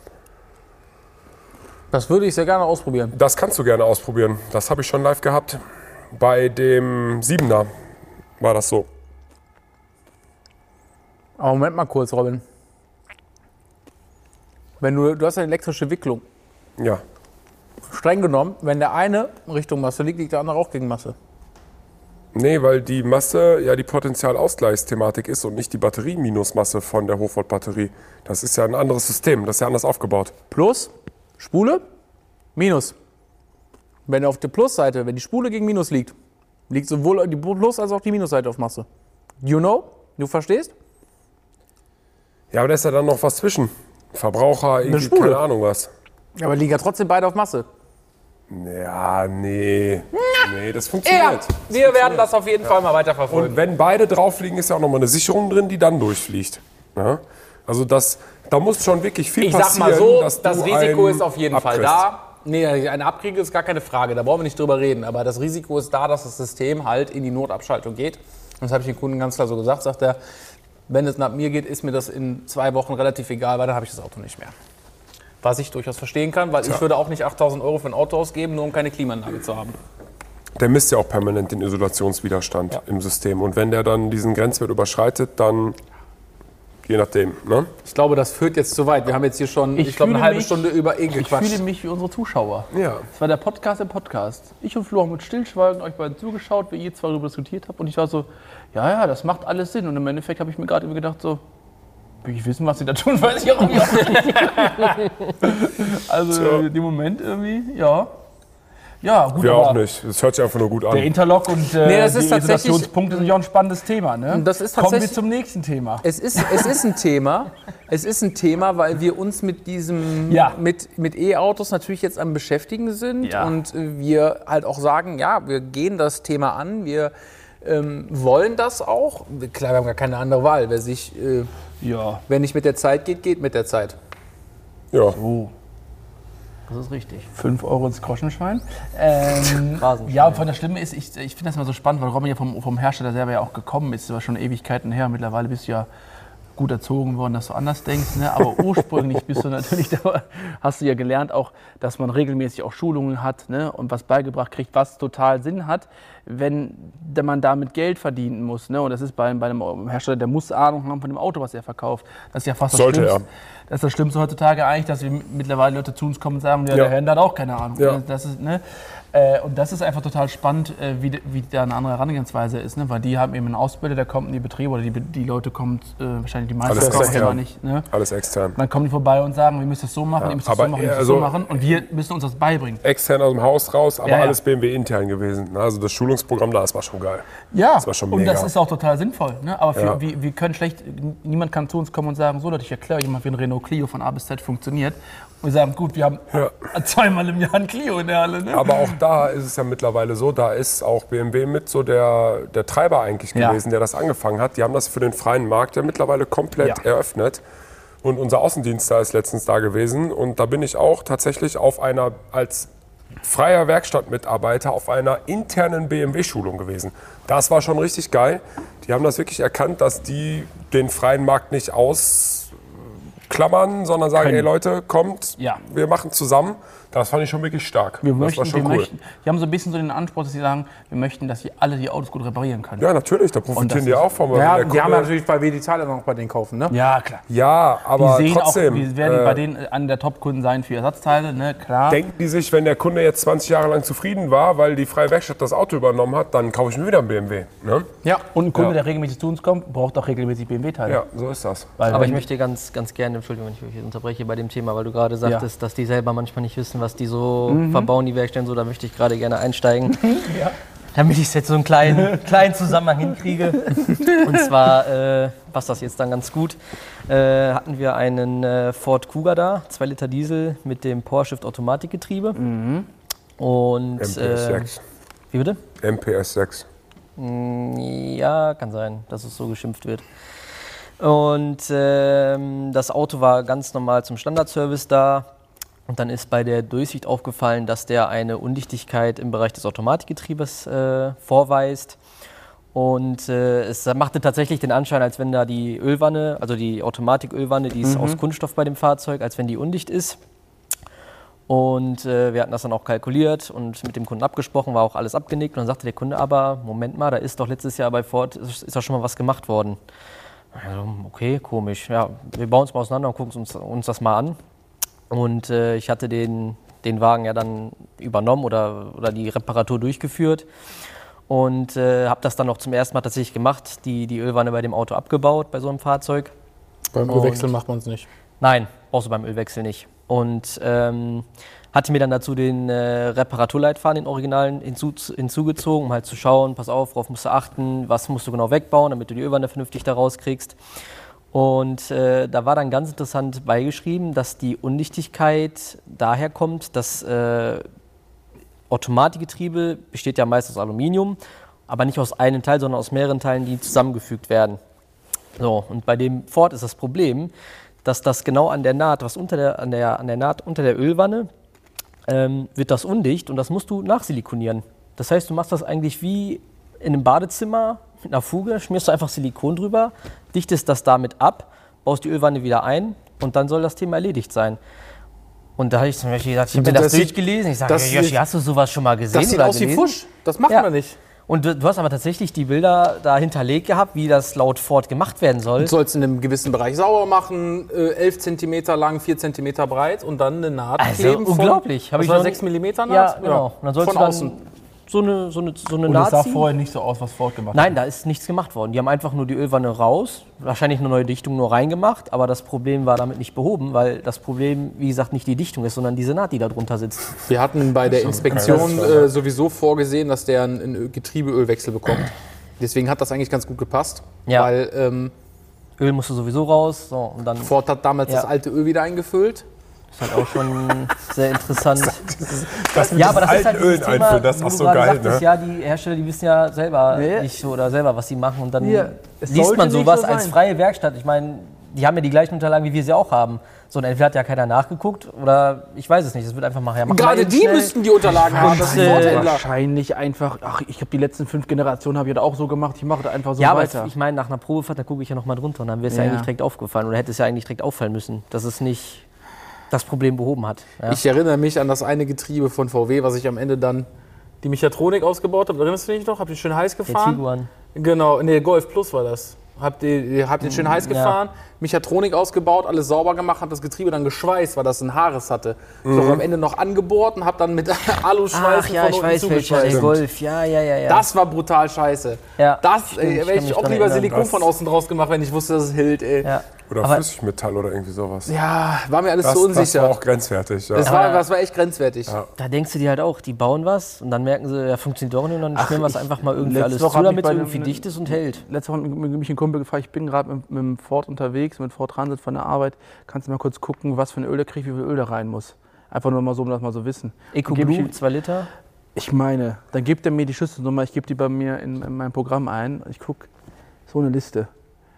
Das würde ich sehr gerne ausprobieren. Das kannst du gerne ausprobieren. Das habe ich schon live gehabt. Bei dem Siebener war das so. Aber Moment mal kurz, Robin. Wenn du, du hast eine elektrische Wicklung. Ja. Streng genommen, wenn der eine Richtung Masse liegt, liegt der andere auch gegen Masse. Nee, weil die Masse ja die Potentialausgleichsthematik ist und nicht die Batterie-Minusmasse von der Hochvolt-Batterie. Das ist ja ein anderes System, das ist ja anders aufgebaut. Plus, Spule, Minus. Wenn auf der Plusseite, wenn die Spule gegen Minus liegt, liegt sowohl die Plus- als auch die Minusseite auf Masse. You know? Du verstehst? Ja, aber da ist ja dann noch was zwischen. Verbraucher, irgendwie, Spule. keine Ahnung was. Aber liegen ja trotzdem beide auf Masse. Ja, nee. Nee, das funktioniert. Wir werden das auf jeden Fall mal weiterverfolgen. Und wenn beide drauf liegen, ist ja auch nochmal eine Sicherung drin, die dann durchfliegt. Ja? Also das, da muss schon wirklich viel Ich sag passieren, mal so, dass das du Risiko einen ist auf jeden Fall abkriegst. da. Nee, eine Abkriege ist gar keine Frage, da brauchen wir nicht drüber reden. Aber das Risiko ist da, dass das System halt in die Notabschaltung geht. Und das habe ich dem Kunden ganz klar so gesagt, sagt er, wenn es nach mir geht, ist mir das in zwei Wochen relativ egal, weil dann habe ich das Auto nicht mehr. Was ich durchaus verstehen kann, weil ich würde auch nicht achttausend Euro für ein Auto ausgeben, nur um keine Klimaanlage zu haben. Der misst ja auch permanent den Isolationswiderstand Ja. im System. Und wenn der dann diesen Grenzwert überschreitet, dann je nachdem. Ne? Ich glaube, das führt jetzt zu weit. Wir haben jetzt hier schon, ich, Ich glaube, eine fühle halbe mich- Stunde über E Ich gequatscht. fühle mich wie unsere Zuschauer. Ja. Das war der Podcast im Podcast. Ich und Flo haben mit Stillschweigen euch beiden zugeschaut, wie ihr zwei darüber diskutiert habt. Und ich war so, ja, ja, das macht alles Sinn. Und im Endeffekt habe ich mir gerade gedacht, so, will ich wissen, was sie da tun, weiß ich auch irgendwie auch nicht. Also Tja. in dem Moment irgendwie, ja. Ja, gut, Wir aber auch nicht. Das hört sich einfach nur gut der an. Interlock und äh, Nee, das ist die tatsächlich- Isolationspunkte sind ja auch ein spannendes Thema. Ne? Das ist Kommen wir tatsächlich- zum nächsten Thema. Es ist, es ist ein Thema. Es ist ein Thema, weil wir uns mit diesem, Ja. mit, mit E-Autos natürlich jetzt am Beschäftigen sind Ja. und äh, wir halt auch sagen, ja, wir gehen das Thema an, wir ähm, wollen das auch. Klar, wir haben gar keine andere Wahl. Wer sich, äh, Ja. wer nicht mit der Zeit geht, geht mit der Zeit. Ja. Oh. Das ist richtig. fünf Euro ins Groschenschwein. Ähm, Rasenschwein. ja, und von der Stimme ist, ich, ich finde das immer so spannend, weil Robin ja vom, vom Hersteller selber ja auch gekommen ist. Das war schon Ewigkeiten her. Mittlerweile bist du ja gut erzogen worden, dass du anders denkst. Ne? Aber ursprünglich bist du natürlich, da hast du ja gelernt auch, dass man regelmäßig auch Schulungen hat, ne? Und was beigebracht kriegt, was total Sinn hat, wenn man damit Geld verdienen muss. Ne? Und das ist bei, bei einem Hersteller, der muss Ahnung haben von dem Auto, was er verkauft. Das ist ja fast das Sollte Schlimmste. er. Das ist das Schlimmste heutzutage eigentlich, dass wir mittlerweile Leute zu uns kommen und sagen, ja, Ja. der Herr hat auch keine Ahnung. Ja. Das ist, ne? äh, und das ist einfach total spannend, äh, wie, wie da eine andere Herangehensweise ist. Ne? Weil die haben eben einen Ausbilder, der kommt in die Betriebe oder die, die Leute kommen, äh, wahrscheinlich die meisten Alles kommen extern. gar nicht. Ne? Alles extern. Dann kommen die vorbei und sagen, wir müssen das so machen, ihr müsst das aber so machen, ihr müsst eher das so so- machen. Und wir müssen uns das beibringen. Extern aus dem Haus raus, aber Ja, ja. alles B M W intern gewesen. Also das Schulungsprogramm da, das war schon geil. Ja, Das war schon und mega. das ist auch total sinnvoll. Ne? Aber für, Ja. wir, wir können schlecht, niemand kann zu uns kommen und sagen, so Leute, ich erkläre euch mal, wie ein Renault Clio von A bis Z funktioniert. Und wir sagen, gut, wir haben Ja. zweimal im Jahr ein Clio in der Halle. Ne? Aber auch da ist es ja mittlerweile so, da ist auch B M W mit so der, der Treiber eigentlich Ja. gewesen, der das angefangen hat. Die haben das für den freien Markt ja mittlerweile komplett Ja. eröffnet. Und unser Außendienst da ist letztens da gewesen. Und da bin ich auch tatsächlich auf einer, als freier Werkstattmitarbeiter auf einer internen B M W-Schulung gewesen. Das war schon richtig geil. Die haben das wirklich erkannt, dass die den freien Markt nicht ausklammern, sondern sagen, Können. ey Leute, kommt, Ja. wir machen zusammen. Das fand ich schon wirklich stark. Wir das möchten, war schon wir cool. möchten, die haben so ein bisschen so den Anspruch, dass sie sagen, wir möchten, dass sie alle die Autos gut reparieren können. Ja, natürlich, da Und das profitieren die ist- auch von. weil Ja, wenn der die haben Kunde- natürlich bei W D Teile noch bei denen kaufen, ne? Ja, klar. ja, Die aber sehen trotzdem. auch, wir werden äh, bei denen einer der Top-Kunden sein für Ersatzteile, ne, klar. denken die sich, wenn der Kunde jetzt zwanzig Jahre lang zufrieden war, weil die freie Werkstatt das Auto übernommen hat, dann kaufe ich mir wieder einen B M W. Ne? Ja. Und ein Kunde, Ja. der regelmäßig zu uns kommt, braucht auch regelmäßig B M W-Teile. Ja, so ist das. Weil Aber wenn- ich möchte ganz, ganz gerne, Entschuldigung, wenn ich euch jetzt unterbreche bei dem Thema, weil du gerade sagtest, dass die selber manchmal nicht wissen, was die so verbauen, die Werkstätten, so, da möchte ich gerade gerne einsteigen. Damit ich es jetzt so einen kleinen, kleinen Zusammenhang hinkriege. Und zwar äh, passt das jetzt dann ganz gut. Äh, hatten wir einen äh, Ford Kuga da, zwei Liter Diesel mit dem Powershift Automatikgetriebe. Und M P S äh, sechs. wie bitte? M P S sechs. Ja, kann sein, dass es so geschimpft wird. Und ähm, das Auto war ganz normal zum Standardservice da. Und dann ist bei der Durchsicht aufgefallen, dass der eine Undichtigkeit im Bereich des Automatikgetriebes äh, vorweist. Und äh, es machte tatsächlich den Anschein, als wenn da die Ölwanne, also die Automatikölwanne, die ist aus Kunststoff bei dem Fahrzeug, als wenn die undicht ist. Und äh, wir hatten das dann auch kalkuliert und mit dem Kunden abgesprochen, war auch alles abgenickt. Und dann sagte der Kunde aber, Moment mal, da ist doch letztes Jahr bei Ford, ist, ist doch schon mal was gemacht worden. Also, okay, komisch. Ja, wir bauen es mal auseinander und gucken uns, uns das mal an. Und äh, ich hatte den, den Wagen ja dann übernommen oder, oder die Reparatur durchgeführt. Und äh, habe das dann noch zum ersten Mal tatsächlich gemacht, die, die Ölwanne bei dem Auto abgebaut, bei so einem Fahrzeug. Beim Ölwechsel macht man es nicht. Nein, brauchst du beim Ölwechsel nicht. Und ähm, hatte mir dann dazu den äh, Reparaturleitfaden, den Originalen, hinzu, hinzugezogen, um halt zu schauen, pass auf, worauf musst du achten, was musst du genau wegbauen, damit du die Ölwanne vernünftig da rauskriegst. Und äh, da war dann ganz interessant beigeschrieben, dass die Undichtigkeit daher kommt, dass äh, Automatikgetriebe besteht ja meist aus Aluminium, aber nicht aus einem Teil, sondern aus mehreren Teilen, die zusammengefügt werden. So, und bei dem Ford ist das Problem, dass das genau an der Naht, was unter der, an der, an der Naht unter der Ölwanne, ähm, wird das undicht und das musst du nachsilikonieren. Das heißt, du machst das eigentlich wie in einem Badezimmer mit einer Fuge, schmierst du einfach Silikon drüber, dichtest das damit ab, baust die Ölwanne wieder ein und dann soll das Thema erledigt sein. Und da habe ich zum Beispiel gesagt, ich habe mir das, das durchgelesen. Ich sage, Joshi, hast du sowas schon mal gesehen? Das sieht oder aus wie gelesen? Fusch. Das macht Ja. man nicht. Und du, du hast aber tatsächlich die Bilder da hinterlegt gehabt, wie das laut Ford gemacht werden soll. Du sollst in einem gewissen Bereich sauber machen, äh, elf Zentimeter lang, vier Zentimeter breit und dann eine Naht Also kleben. unglaublich. Von, Hab ich was war noch sechs Millimeter Naht? Ja, genau. Und dann sollst Von du dann außen. so eine, so eine, so eine Und das Naht sah ziehen. vorher nicht so aus, was Ford gemacht Nein, da ist nichts gemacht worden. Die haben einfach nur die Ölwanne raus, wahrscheinlich eine neue Dichtung nur reingemacht, aber das Problem war damit nicht behoben, weil das Problem, wie gesagt, nicht die Dichtung ist, sondern diese Naht, die da drunter sitzt. Wir hatten bei der Inspektion äh, sowieso vorgesehen, dass der einen, einen Getriebeölwechsel bekommt. Deswegen hat das eigentlich ganz gut gepasst, Ja. weil ähm, Öl musste sowieso raus. So, und dann Ford hat damals Ja. das alte Öl wieder eingefüllt. ist halt auch schon sehr interessant. Das mit Ja, diesen aber das ist alten halt Ölen dieses Thema, einführen, das ist wo auch du so gerade geil, sagtest, ne? ja, die Hersteller, die wissen ja selber Nee. nicht so oder selber, was sie machen und dann Hier, es liest sollte man nicht sowas so als sein. freie Werkstatt. Ich meine, die haben ja die gleichen Unterlagen, wie wir sie auch haben. So, und entweder hat ja keiner nachgeguckt oder ich weiß es nicht, es wird einfach mal, ja, mach mal Gerade eben die schnell. müssten die Unterlagen haben. Das ist äh, Ford-Händler. Wahrscheinlich einfach, ach, ich habe die letzten fünf Generationen habe ich das auch so gemacht, ich mache da einfach so Ja, aber weiter. ich meine, nach einer Probefahrt, da gucke ich ja noch mal drunter und dann wäre es ja. Ja. eigentlich direkt aufgefallen oder hätte es ja eigentlich direkt auffallen müssen, dass es nicht das Problem behoben hat. Ja. Ich erinnere mich an das eine Getriebe von V W, was ich am Ende dann die Mechatronik ausgebaut habe. Erinnerst du dich noch? Habt ihr schön heiß Der gefahren? Tiguan. Genau, nee, Golf Plus war das. Habt ihr, ihr habt den schön heiß Ja. gefahren, Mechatronik ausgebaut, alles sauber gemacht, hab das Getriebe dann geschweißt, weil das ein Haares hatte. Ich habe am Ende noch angebohrt und hab dann mit Aluschweißen Ach ja, von ich unten weiß welcher, der zugeschweißt. Golf. Ja, ja, ja, ja. Das war brutal scheiße. Ja, Das stimmt, äh, ich hätte kann ich mich auch dran lieber erinnern. Silikon Das- von außen draus gemacht, wenn ich wusste, dass es hält. Ey. Ja. ja. Oder Aber- Flüssigmetall oder irgendwie sowas. war mir alles Das, so das unsicher. war auch grenzwertig. Ja. das, war, das war echt grenzwertig. Da denkst du dir halt auch, die bauen was und dann merken sie, ja, funktioniert doch nicht und dann Ach, schmieren wir es ich- einfach mal irgendwie letzte alles Woche zu, hab ich damit bei es einem- irgendwie dicht ist und hält. Letzte Woche hat mich ein Kumpel gefragt, ich bin gerade mit, mit dem Ford unterwegs, mit Ford Transit von der Arbeit. Kannst du mal kurz gucken, was für ein Öl der kriegt, wie viel Öl da rein muss? Einfach nur mal so, um das mal so wissen. Eco Geb ich Blue, ihm- zwei Liter. Ich meine, dann gibt er mir die Schlüsselnummer, ich gebe die bei mir in, in mein Programm ein. Ich gucke, so eine Liste.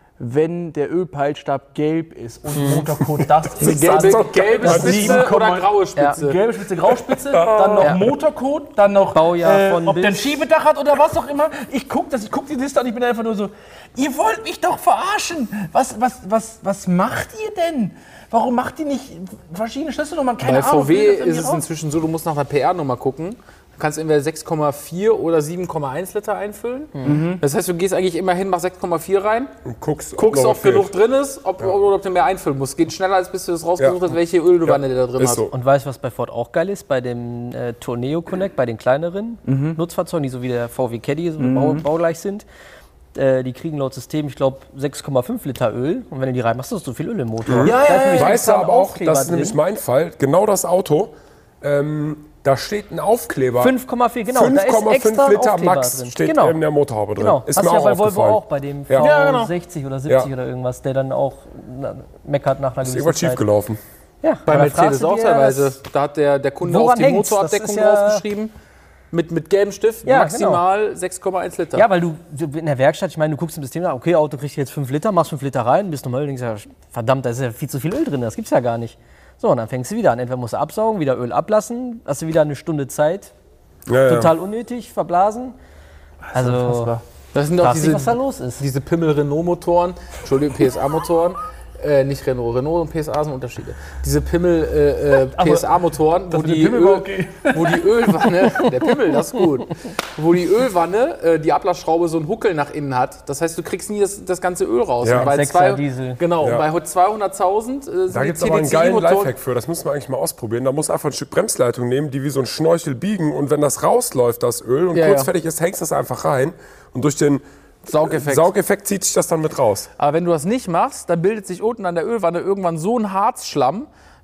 Wenn der Ölpeilstab gelb ist und Motorcode das ist, Gelbe, Das ist doch gelbe geil. Spitze sieben Komma- oder graue Spitze? gelbe Spitze, Grauspitze, dann noch Ja. Motorcode, dann noch Baujahr von ob bis. der ein Schiebedach hat oder was auch immer. Ich gucke das, ich gucke die Liste an, ich bin einfach nur so, ihr wollt mich doch verarschen. Was, was, was, was macht ihr denn? Warum macht ihr nicht verschiedene Schlüsselnummern? Keine Bei Ahnung. V W findet das ist irgendwie es raus? inzwischen so, du musst nach einer P R-Nummer gucken. Du kannst entweder sechs Komma vier oder sieben Komma eins Liter einfüllen. Das heißt, du gehst eigentlich immer hin, machst sechs Komma vier rein, Und guckst, guckst, noch ob fehlt. genug drin ist, ob, oder ob du mehr einfüllen musst. Geht schneller, als bis du das rausgesucht Ja. hast, welche Ölwanne der da drin Ist hat. so. Und weißt du, was bei Ford auch geil ist? Bei dem äh, Tourneo Connect, bei den kleineren Nutzfahrzeugen, die so wie der V W Caddy so bau, baugleich sind, äh, die kriegen laut System, ich glaube, sechs Komma fünf Liter Öl. Und wenn du die reinmachst, hast du so viel Öl im Motor. Ja, Da ist ja, nämlich ja. Weißt du extra ein aber auch, Aufkleber das ist drin. nämlich mein Fall, genau das Auto, ähm, da steht ein Aufkleber. fünf Komma vier, genau. da ist fünf Komma fünf extra ein Liter Aufkleber Max drin. steht genau. in der Motorhaube drin. Genau, Ist hast mir du ja auch bei Volvo aufgefallen. auch, bei dem Ja. V Ja, genau. sechzig oder siebzig Ja. oder irgendwas, der dann auch na, meckert nach einer Ist gewissen irgendwas Zeit. schiefgelaufen. Ja, Bei aber da Mercedes fragst du auch dir, teilweise. das- Da hat der, der Kunde Woran auf die hängt's? Motorabdeckung Das ist ja- draufgeschrieben. Mit, mit gelbem Stift, Ja, maximal sechs Komma eins Liter. Ja, weil du, du in der Werkstatt, ich meine, du guckst im System nach, okay, Auto kriegt jetzt fünf Liter, machst fünf Liter rein, bist normal, denkst ja, verdammt, da ist ja viel zu viel Öl drin, das gibt's ja gar nicht. So, und dann fängst du wieder an. Entweder musst du absaugen, wieder Öl ablassen, hast du wieder eine Stunde Zeit, Ja, ja. total unnötig, verblasen. Also, Unfassbar. Das sind auch krass, diese, was da los ist. diese Pimmel-Renault-Motoren, Entschuldigung, P S A-Motoren. Äh, nicht Renault, Renault und P S A sind Unterschiede. Diese Pimmel äh, äh, P S A-Motoren, wo, mit dem die Pimmel war Öl- okay. wo die Ölwanne, der Pimmel, das ist gut, wo die Ölwanne, äh, die Ablassschraube so einen Huckel nach innen hat. Das heißt, du kriegst nie das, das ganze Öl raus. Ja. Und bei Sechser zwei, Diesel. Genau, Ja. und bei zweihunderttausend äh, sind Da die gibt es aber einen geilen C D C I-Motoren. Lifehack für. Das müssen wir eigentlich mal ausprobieren. Da musst du einfach ein Stück Bremsleitung nehmen, die wie so ein Schnorchel biegen. Und wenn das rausläuft, das Öl, und Ja, kurz ja. fertig ist, hängst du das einfach rein. Und durch den Saugeffekt. Saugeffekt zieht sich das dann mit raus. Aber wenn du das nicht machst, dann bildet sich unten an der Ölwanne irgendwann so ein Harzschlamm,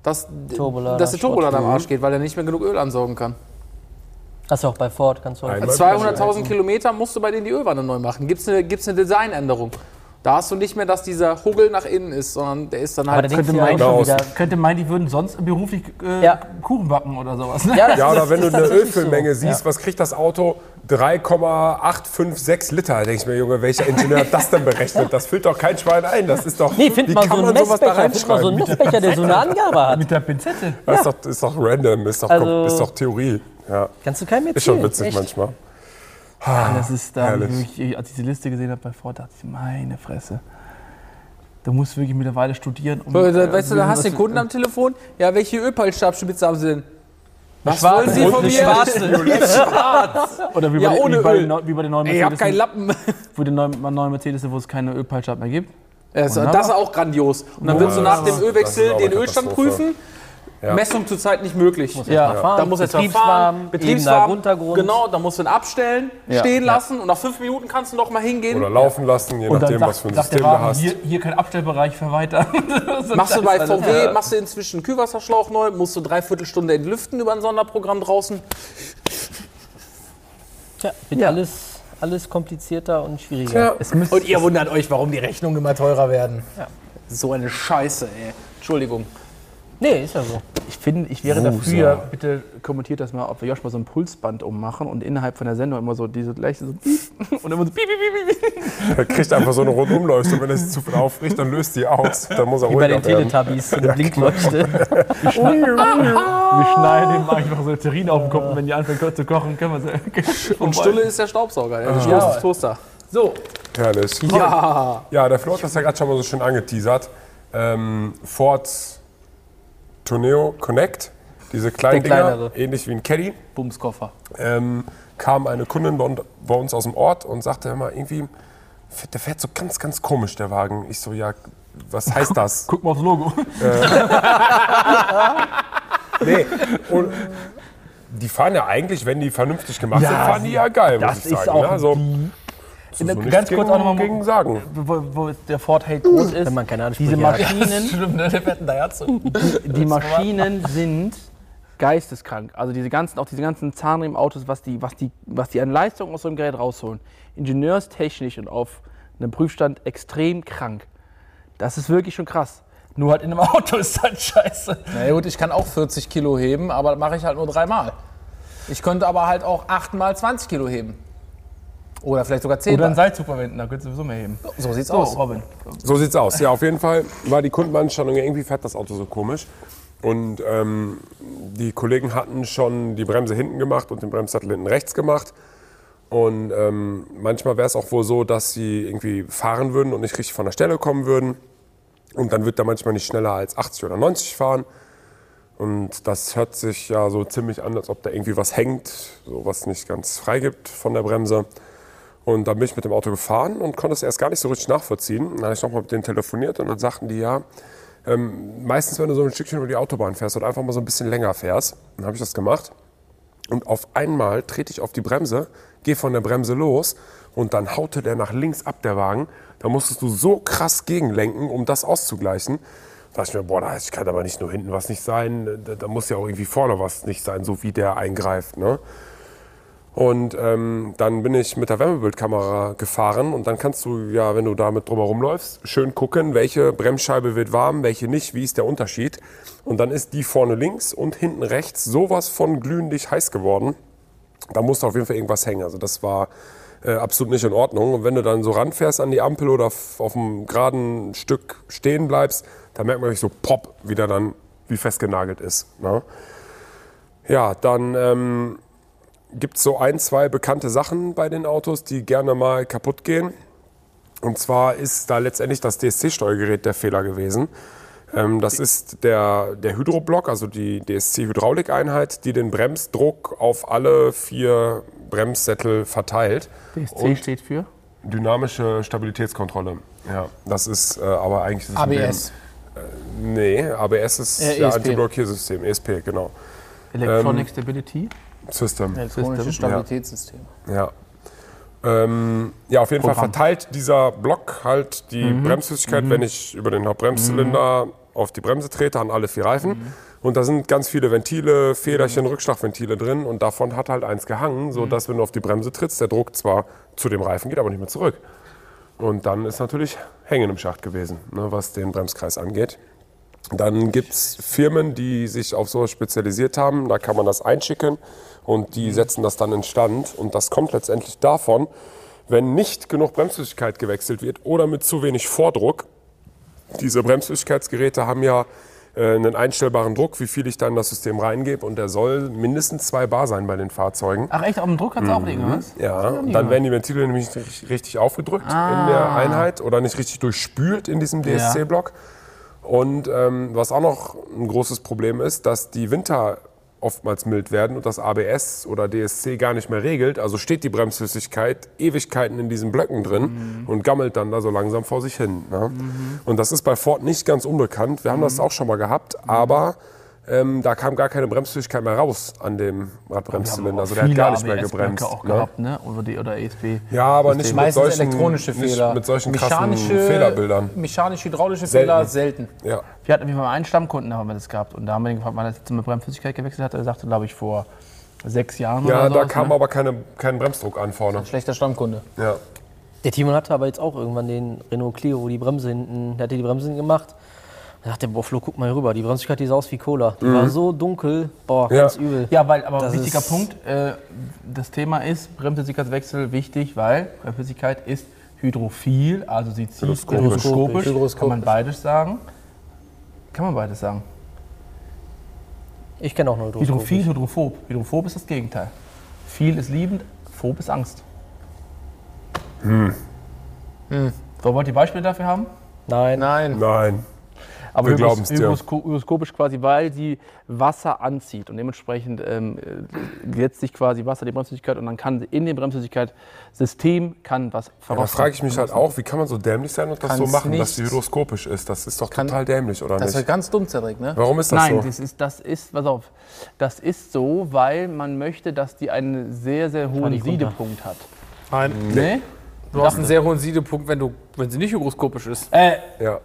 dass, Turbolader, dass der Turbolader am Schrott. Arsch geht, weil er nicht mehr genug Öl ansaugen kann. Hast du auch bei Ford, kannst du auch. Einmal- zweihunderttausend Kilometer musst du bei denen die Ölwanne neu machen. Gibt es eine, gibt's eine Designänderung. Da hast du nicht mehr, dass dieser Huggel nach innen ist, sondern der ist dann Aber halt... da denkst Könnte du ja meinen, auch schon Genau. wieder. könnte meinen, die würden sonst beruflich äh, Ja. Kuchen backen oder sowas. Ne? Ja, das Ja, ist- oder wenn du ist eine tatsächlich Ölfüllmenge so. siehst, Ja. was kriegt das Auto? drei Komma acht fünf sechs Liter. Da denke ich mir, Junge, welcher Ingenieur hat das denn berechnet? Das füllt doch kein Schwein ein. Das ist doch. Nee, find wie mal kann so einen man sowas da Messbecher, find mal so einen reinschreiben? Messbecher, der so eine Angabe hat. Mit der Pinzette. Das ist, doch, ist doch random, ist doch, Also- ist doch Theorie. Ja. Kannst du keinem erzählen. Ist schon witzig Echt. manchmal. Das ist da, herrlich. wirklich, als ich diese Liste gesehen habe bei Ford, dachte ich, meine Fresse. Du musst wirklich mittlerweile studieren. Um, So, da, äh, weißt du, da wissen, hast du was den Kunden am Telefon. Ja, welche Ölpeilstabspitze haben Sie denn? Was schwarze. wollen Sie Und von eine mir? Schwarz. Oder wie, Ja, bei, ohne wie, bei Öl. den, neu- wie bei den neuen Ich hab Mercedes, keinen Lappen. wo den neuen, neuen Mercedes, wo es keine Ölpeilstab mehr gibt. Das, Wunderbar. das ist auch grandios. Und dann willst du nach dem das ist Ölwechsel auch den eine Ölstand Katastrophe. prüfen. Messung zurzeit nicht möglich. Ja. Fahren, Da muss er Betriebswarm, Betriebswarm, Untergrund. Genau, da musst du ihn abstellen, Ja. stehen Ja. lassen und nach fünf Minuten kannst du noch mal hingehen. Oder laufen lassen, je Und nachdem, dann was für ein sagt, sagt der System du Wagen, hast. hier, hier kein Abstellbereich für weiter. Machst du bei Das ist V W, alles- machst du inzwischen einen Kühlwasserschlauch neu, musst du dreiviertel Stunde entlüften über ein Sonderprogramm draußen. Tja, wird Ja. alles, alles komplizierter und schwieriger. Ja. Es müsste, Und ihr wundert euch, warum die Rechnungen immer teurer werden. So eine Scheiße, ey. Entschuldigung. Nee, ist ja so. Ich finde, ich wäre Wusa. dafür, bitte kommentiert das mal, ob wir Josh mal so ein Pulsband ummachen und innerhalb von der Sendung immer so diese leichte so piep und immer so piep, piep, piep, piep. Er kriegt einfach so eine Rundumleuchtung. Wenn er sich zu viel aufregt, dann löst die aus. Dann muss er Wie bei den ruhiger werden. Teletubbies, so eine Blinkleuchte. Wir schneiden ihm einfach so eine Terrine auf den Kopf und wenn die anfängt zu kochen, können wir so. Und Stulle ist der Staubsauger, der Stoß ist Toaster. So, Herrlich. Ja. Ja, der Flo hat das ja gerade schon mal so schön angeteasert. Ähm, Ford Tourneo Connect, diese kleinen Der Dinger, kleinere. ähnlich wie ein Caddy, Bumskoffer. ähm, kam eine Kundin bei, bei uns aus dem Ort und sagte immer irgendwie, der fährt so ganz, ganz komisch, der Wagen. Ich so, ja, was heißt das? Guck mal aufs Logo. Nee, und die fahren ja eigentlich, wenn die vernünftig gemacht Ja, sind, fahren die ja geil, muss das ich ist sagen. auch ne? Also, die- so, In der- so ganz nichts kurz gegen, auch noch mal- gegen sagen. Wo, wo der Ford Hate groß ist. Wenn man keine Ansprüche Diese hat. Maschinen, Stimmt, ne? Der fährt ein Daihatsu. die Maschinen sind geisteskrank. Also diese ganzen, auch diese ganzen Zahnriemenautos, was die, was die, was die an Leistung aus so einem Gerät rausholen, ingenieurstechnisch und auf einem Prüfstand extrem krank. Das ist wirklich schon krass. Nur halt in einem Auto ist halt scheiße. Na gut, ich kann auch vierzig Kilo heben, aber das mache ich halt nur dreimal. Ich könnte aber halt auch achtmal zwanzig Kilo heben. Oder vielleicht sogar zehn. Oder einen Seilzug verwenden, da könntest du sowieso mehr heben. So sieht's So, aus. Robin. So sieht's aus. Ja, auf jeden Fall war die Kundenbeanstandung, irgendwie fährt das Auto so komisch. Und ähm, die Kollegen hatten schon die Bremse hinten gemacht und den Bremssattel hinten rechts gemacht. Und ähm, manchmal wäre es auch wohl so, dass sie irgendwie fahren würden und nicht richtig von der Stelle kommen würden. Und dann wird er manchmal nicht schneller als achtzig oder neunzig fahren. Und das hört sich ja so ziemlich an, als ob da irgendwie was hängt, so was nicht ganz frei gibt von der Bremse. Und dann bin ich mit dem Auto gefahren und konnte es erst gar nicht so richtig nachvollziehen. Dann habe ich nochmal mit denen telefoniert und dann sagten die, ja, ähm, meistens wenn du so ein Stückchen über die Autobahn fährst oder einfach mal so ein bisschen länger fährst, dann habe ich das gemacht. Und auf einmal trete ich auf die Bremse, gehe von der Bremse los und dann haute der nach links ab, der Wagen. Da musstest du so krass gegenlenken, um das auszugleichen. Da dachte ich mir, boah, das kann aber nicht nur hinten was nicht sein, da, da muss ja auch irgendwie vorne was nicht sein, so wie der eingreift, ne? Und ähm, dann bin ich mit der Wärmebildkamera gefahren und dann kannst du ja, wenn du damit drüber rumläufst, schön gucken, welche Bremsscheibe wird warm, welche nicht, wie ist der Unterschied. Und dann ist die vorne links und hinten rechts sowas von glühendig heiß geworden. Da musste auf jeden Fall irgendwas hängen. Also das war äh, absolut nicht in Ordnung. Und wenn du dann so ranfährst an die Ampel oder f- auf einem geraden Stück stehen bleibst, dann merkt man wirklich so pop, wie der dann wie festgenagelt ist. Ne? Ja, dann ähm, gibt es so ein, zwei bekannte Sachen bei den Autos, die gerne mal kaputt gehen. Und zwar ist da letztendlich das D S C-Steuergerät der Fehler gewesen. Ähm, das ist der, der Hydroblock, also die D S C-Hydraulikeinheit, die den Bremsdruck auf alle vier Bremssättel verteilt. D S C Und steht für? Dynamische Stabilitätskontrolle. Ja, das ist äh, aber eigentlich... ist es A B ein S. B M. Nee, A B S ist Äh, ja E S P. Antiblockiersystem, E S P, genau. Electronic Stability. System. Elektronisches System, Stabilitätssystem. Ja. Ähm, ja, auf jeden Fall Programm. verteilt dieser Block halt die Bremsflüssigkeit, wenn ich über den Hauptbremszylinder auf die Bremse trete, an alle vier Reifen. Mhm. Und da sind ganz viele Ventile, Federchen, mhm. Rückschlagventile drin. Und davon hat halt eins gehangen, sodass, mhm. wenn du auf die Bremse trittst, der Druck zwar zu dem Reifen geht, aber nicht mehr zurück. Und dann ist natürlich Hängen im Schacht gewesen, ne, was den Bremskreis angeht. Dann gibt es Firmen, die sich auf sowas spezialisiert haben. Da kann man das einschicken und die setzen das dann in Stand. Und das kommt letztendlich davon, wenn nicht genug Bremsflüssigkeit gewechselt wird oder mit zu wenig Vordruck. Diese Bremsflüssigkeitsgeräte haben ja äh, einen einstellbaren Druck, wie viel ich da in das System reingebe. Und der soll mindestens zwei Bar sein bei den Fahrzeugen. Ach echt, auf dem Druck kannst du mhm. auflegen, oder was? Ja, und dann werden die Ventile nämlich nicht richtig aufgedrückt ah. in der Einheit oder nicht richtig durchspült in diesem D S C-Block. Und ähm, was auch noch ein großes Problem ist, dass die Winter oftmals mild werden und das A B S oder D S C gar nicht mehr regelt. Also steht die Bremsflüssigkeit Ewigkeiten in diesen Blöcken drin mhm. und gammelt dann da so langsam vor sich hin. Ne? Mhm. Und das ist bei Ford nicht ganz unbekannt. Wir haben mhm. das auch schon mal gehabt, aber ähm, da kam gar keine Bremsflüssigkeit mehr raus an dem Radbremszylinder. Also der hat gar nicht mehr gebremst. Auch ne? gehabt, ne? Oder, die, oder E S P. Ja, aber nicht mit solchen, elektronische Fehler. Nicht mit solchen mechanische, krassen Fehlerbildern. Mechanisch-hydraulische Selten. Fehler selten. Ja. Wir hatten mal einen Stammkunden, da haben wir das gehabt. Und da haben wir den gefragt, wann er jetzt mit Bremsflüssigkeit gewechselt hat. Er sagte, glaube ich, vor sechs Jahren ja, oder so. Ja, da kam ne? aber keine, kein Bremsdruck an vorne. Ein schlechter Stammkunde. Ja. Der Timon hatte aber jetzt auch irgendwann den Renault Clio, die Bremse hinten, der hatte die Bremse hinten gemacht. Da dachte der, boah Flo, guck mal hier rüber, die Bremsflüssigkeit, die sah aus wie Cola. Die mhm. war so dunkel, boah, ja. ganz übel. Ja, weil, aber das wichtiger Punkt, äh, das Thema ist, Bremsflüssigkeitswechsel wichtig, weil Bremsflüssigkeit ist hydrophil, also sie zieht hygroskopisch. hygroskopisch. hygroskopisch. Kann man beides sagen? Kann man beides sagen? Ich kenne auch nur hydroskopisch. Hydrophil, hydrophob. Hydrophob ist das Gegenteil. Viel ist liebend, phob ist Angst. Hm. Hm. So, wollt ihr Beispiele dafür haben? Nein. Nein. Nein. Aber wir glauben es dir. Hygroskopisch quasi, weil sie Wasser anzieht und dementsprechend ähm, setzt sich quasi Wasser die Bremsflüssigkeit und dann kann in dem Bremsflüssigkeitssystem kann was verrosten. Ja, da frage ich mich halt auch, wie kann man so dämlich sein und das Kann's so machen, nicht. dass die hydroskopisch ist? Das ist doch Kann, total dämlich, oder das nicht? Das ist ganz dumm, Cedric, ne? Warum ist das Nein, so? Nein, das ist, das ist, pass auf, das ist so, weil man möchte, dass die einen sehr, sehr hohen Siedepunkt hat. Nein. Nee? Du hast einen sehr hohen Siedepunkt, wenn, du, wenn sie nicht hygroskopisch ist. Äh, ja.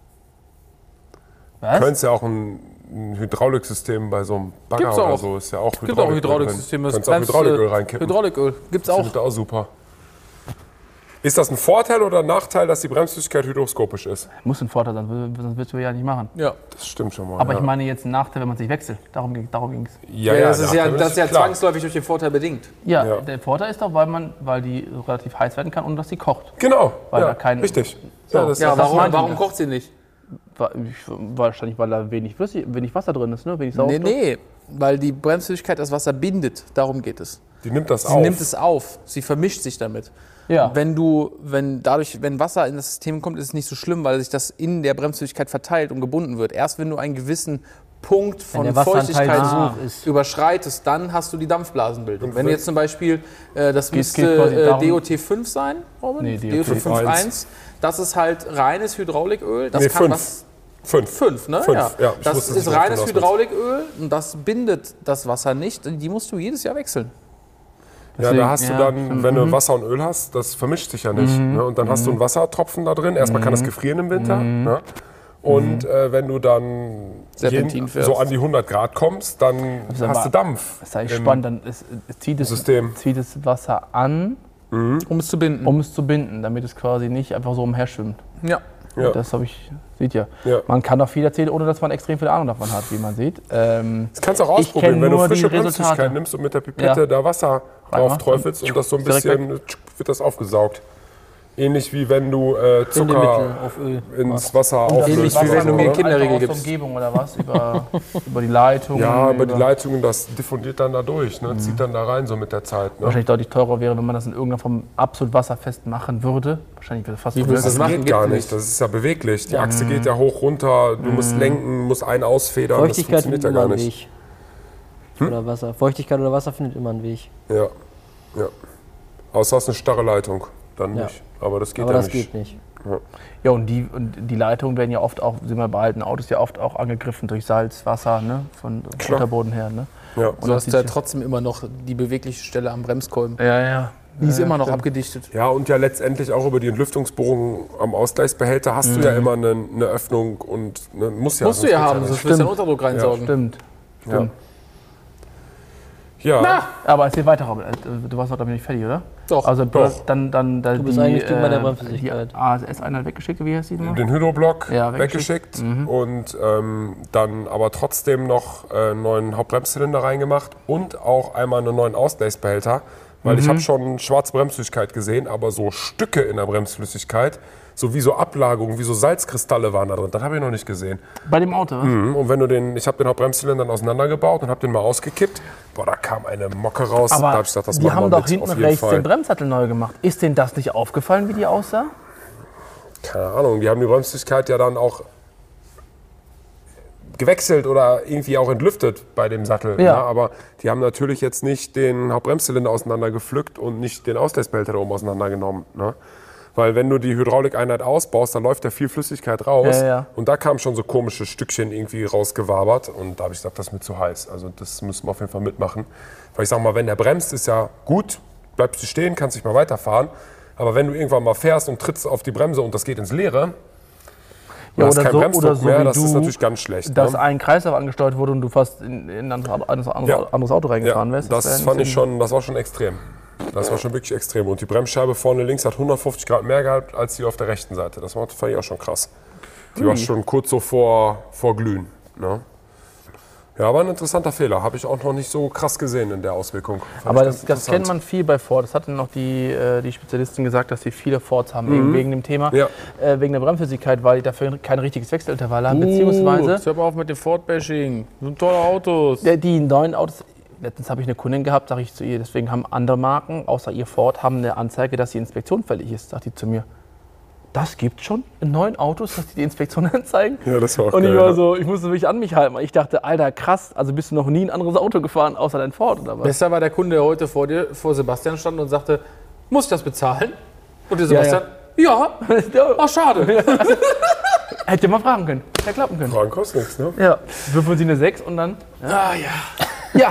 Was? Du könntest ja auch ein, ein Hydrauliksystem bei so einem Bagger Gibt's oder auch. so. Ist ja auch Gibt auch Hydrauliksysteme. Du kannst auch Hydrauliköl reinkippen. Hydrauliköl gibt's auch. Das auch super. Ist das ein Vorteil oder ein Nachteil, dass die Bremsflüssigkeit hydroskopisch ist? Muss ein Vorteil sein, sonst würdest du ja nicht machen. Ja. Das stimmt schon mal. Aber ja. ich meine jetzt ein Nachteil, wenn man sich wechselt. Darum ging es. Darum ja, ja, ja, das ist ja, das ist ja klar. zwangsläufig durch den Vorteil bedingt. Ja, Ja. der Vorteil ist doch, weil, man, weil die relativ heiß werden kann und dass sie kocht. Genau. Weil ja, da kein- richtig. So. Ja, das Ja, ist warum, meinte warum ich. kocht sie nicht? Wa- Wahrscheinlich, weil da wenig, Flüssig- wenig Wasser drin ist, ne? Wenig Sauerstoff. Nee, nee, weil die Bremsflüssigkeit das Wasser bindet. Darum geht es. die nimmt das Sie auf. nimmt es auf. Sie vermischt sich damit. Ja. Wenn du, wenn dadurch, wenn Wasser in das System kommt, ist es nicht so schlimm, weil sich das in der Bremsflüssigkeit verteilt und gebunden wird. Erst wenn du einen gewissen Punkt von der Wasseranteil Feuchtigkeit so so ist. überschreitest, dann hast du die Dampfblasenbildung. Wenn jetzt zum Beispiel, äh, das Geht- müsste geht quasi äh, darum- D O T fünf sein, Robin? Nee, D O T fünf Punkt eins. Das ist halt reines Hydrauliköl. Das Nee, kann fünf. was. Fünf. Fünf, ne? Fünf, Ja. ja, ich Das wusste nicht, ist worauf reines du hinaus willst. Hydrauliköl und das bindet das Wasser nicht. Die musst du jedes Jahr wechseln. Ja, Deswegen- da hast du ja, dann, stimmt. wenn du Wasser und Öl hast, das vermischt sich ja nicht. Ne? Und dann hast du einen Wassertropfen da drin. Erstmal kann das gefrieren im Winter. Ne? Und äh, wenn du dann Serpentin jeden, fährst. so an die hundert Grad kommst, dann ist hast aber- du Dampf. Das ist eigentlich im spannend. Dann ist, es zieht, es, System. zieht es Wasser an, Um es zu binden. um es zu binden, damit es quasi nicht einfach so umher schwimmt. ja. Ja. Das habe ich, seht ihr. Ja. Man kann auch viel erzählen, ohne dass man extrem viel Ahnung davon hat, wie man sieht. Ähm, Das kannst du auch Ich ausprobieren, kenn wenn du nur die frische Resultate. Bremsflüssigkeit nimmst und mit der Pipette Ja. da Wasser drauf Reinmacht träufelst und und das so ein direkt bisschen, wird das aufgesaugt. Ähnlich wie wenn du äh, Zucker Bindemittel auf Öl. ins Wasser ähnlich auflöst. wie wenn du mir oder? Kinderriegel Einfach aus der gibst. Umgebung oder was? Über, über die Leitung? Ja, über die Leitungen, das diffundiert dann da durch, ne? Zieht dann da rein so mit der Zeit. Ne? Wahrscheinlich deutlich teurer wäre, wenn man das in irgendeiner Form absolut wasserfest machen würde. Wahrscheinlich wäre das fast Wie willst du Das das machen? geht Geht gar nicht. nicht, das ist ja beweglich. Die Achse geht ja hoch, runter, du musst lenken, musst einen ausfedern, das Feuchtigkeit funktioniert findet ja immer gar einen nicht. Weg. Oder Wasser. Feuchtigkeit oder Wasser findet immer einen Weg. Ja, ja. Außer du hast eine starre Leitung, dann Ja. nicht. Aber das geht Aber ja das nicht. geht nicht. Ja, und die, und die Leitungen werden ja oft auch, sind wir bei alten Autos ja oft auch angegriffen durch Salz, Wasser, ne? Von Klar. Unterboden her. Ne? Ja. Du hast ja trotzdem immer noch die bewegliche Stelle am Bremskolben. Ja, ja. Die ist Ja, immer noch stimmt. abgedichtet. Ja, und ja letztendlich auch über die Entlüftungsbohrung am Ausgleichsbehälter hast du ja immer eine, eine Öffnung und eine, muss ja. Musst du sonst ja geht's haben, nicht. sonst willst du ja einen Unterdruck reinsaugen. Stimmt. Stimmt. Ja. Na, Aber es geht weiter, Robert. Du warst doch damit nicht fertig, oder? Doch. Also Doch. dann, dann, dann bist die, eigentlich gegen meine äh, Bremsflüssigkeit. die A S S-Einheit weggeschickt, wie heißt die nochmal? Den Hydroblock Ja, weggeschickt, weggeschickt. und ähm, dann aber trotzdem noch äh, einen neuen Hauptbremszylinder reingemacht und auch einmal einen neuen Ausgleichsbehälter, weil ich habe schon schwarze Bremsflüssigkeit gesehen, aber so Stücke in der Bremsflüssigkeit, so wie so Ablagerungen, wie so Salzkristalle waren da drin, das habe ich noch nicht gesehen. Bei dem Auto, was? Mhm. Und wenn du den, ich habe den Hauptbremszylinder dann auseinandergebaut und habe den mal ausgekippt, boah, da kam eine Mocke raus. da Aber hab ich gesagt, das die machen haben wir doch mit, hinten auf jeden rechts Fall. den Bremssattel neu gemacht. Ist denen das nicht aufgefallen, wie die aussah? Keine Ahnung, die haben die Bremsflüssigkeit ja dann auch gewechselt oder irgendwie auch entlüftet bei dem Sattel. Ja. Ne? Aber die haben natürlich jetzt nicht den Hauptbremszylinder auseinandergepflückt und nicht den Ausgleichsbehälter da oben auseinandergenommen. Ne? Weil wenn du die Hydraulikeinheit ausbaust, dann läuft da viel Flüssigkeit raus. Ja, ja. Und da kamen schon so komische Stückchen irgendwie rausgewabert. Und da habe ich gesagt, das ist mir zu heiß. Also das müssen wir auf jeden Fall mitmachen. Weil ich sage mal, wenn der bremst, ist ja gut, bleibst du stehen, kannst dich mal weiterfahren. Aber wenn du irgendwann mal fährst und trittst auf die Bremse und das geht ins Leere, Ja, und hast oder keinen so- Bremsdruck oder so mehr, wie das ist du, natürlich ganz schlecht. Dass ne? ein Kreislauf angesteuert wurde und du fast in, in ein anderes, anderes, Ja. anderes Auto reingefahren Ja, wärst. das wär nicht fand ich Sinn. schon, das war schon extrem. Das war schon wirklich extrem. Und die Bremsscheibe vorne links hat hundertfünfzig Grad mehr gehabt als die auf der rechten Seite. Das war, fand ich auch schon krass. Die war schon kurz so vor, vor Glühen. Ne? Ja, war ein interessanter Fehler. Habe ich auch noch nicht so krass gesehen in der Auswirkung. Fand Aber ich das, ganz das kennt interessant. man viel bei Ford. Das hatten noch die, äh, die Spezialisten gesagt, dass sie viele Fords haben wegen, wegen dem Thema, Ja. äh, wegen der Bremsflüssigkeit, weil die dafür kein richtiges Wechselintervall haben, beziehungsweise Hör mal auf mit dem Ford-Bashing. Das sind tolle Autos. äh, die neuen Autos. Letztens habe ich eine Kundin gehabt, sage ich zu ihr, deswegen haben andere Marken, außer ihr Ford, haben eine Anzeige, dass die Inspektion fällig ist. Sagt die zu mir, das gibt schon in neuen Autos, dass die die Inspektion anzeigen? Ja, das war auch Und ich geil, war ja. so, ich musste mich an mich halten. weil Ich dachte, Alter, krass, also bist du noch nie ein anderes Auto gefahren, außer dein Ford oder was? Besser war der Kunde, der heute vor dir, vor Sebastian stand und sagte, muss ich das bezahlen? Und der Ja, Sebastian, ja, ach schade. Hätte mal fragen können, hätte klappen können. Fragen kostet nichts, ne? Ja, würfeln Sie eine sechs und dann? Ah ja. Ja,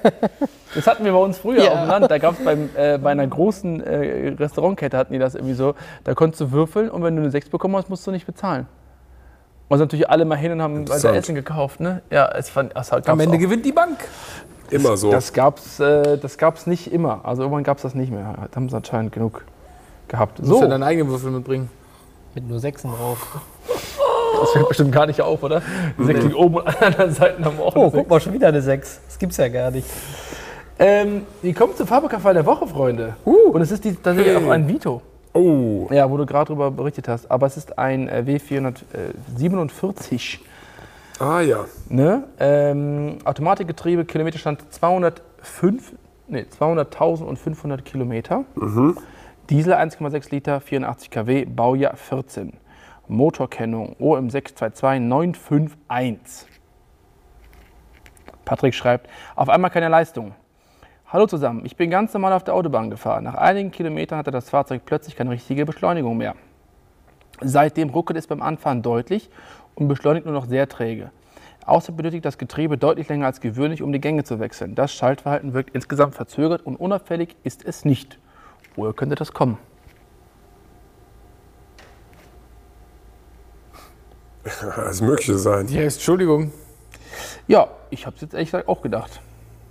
das hatten wir bei uns früher auf dem Land. Da gab es äh, bei einer großen äh, Restaurantkette, hatten die das irgendwie so, da konntest du würfeln und wenn du eine sechs bekommen hast, musst du nicht bezahlen. Und sind natürlich alle mal hin und haben weiter Interessant. Essen gekauft. Ne? Ja, es fand, das gab's Am Ende auch. gewinnt die Bank. Immer so. Das gab's, äh, das gab's nicht immer. Also irgendwann gab es das nicht mehr. Da haben sie anscheinend genug gehabt. Du musst So, ja deinen eigenen Würfel mitbringen. Mit nur Sechsen drauf. das fällt bestimmt gar nicht auf, oder? Die sechs liegen oben und an den anderen Seiten haben wir auch Oh, eine guck sechs. mal, schon wieder eine sechs. Das gibt's ja gar nicht. Ähm, wir kommen zum Fahrradkafall der Woche, Freunde. Und es ist die, tatsächlich auch ein Vito. Oh, Ja, wo du gerade drüber berichtet hast. Aber es ist ein äh, W vierhundertsiebenundvierzig. ah ja. Ne? Ähm, Automatikgetriebe, Kilometerstand zweihundertfünf, nee, zweihunderttausendfünfhundert Kilometer. Diesel eins Komma sechs Liter, vierundachtzig Kilowatt, Baujahr vierzehn. Motorkennung O M sechs zwei zwei neun fünf eins. Patrick schreibt, auf einmal keine Leistung. Hallo zusammen, ich bin ganz normal auf der Autobahn gefahren. Nach einigen Kilometern hatte das Fahrzeug plötzlich keine richtige Beschleunigung mehr. Seitdem ruckelt es beim Anfahren deutlich und beschleunigt nur noch sehr träge. Außerdem benötigt das Getriebe deutlich länger als gewöhnlich, um die Gänge zu wechseln. Das Schaltverhalten wirkt insgesamt verzögert und unauffällig ist es nicht. Woher könnte das kommen? Alles Mögliche sein. Ja, Entschuldigung. Ja, ich habe es jetzt ehrlich gesagt auch gedacht.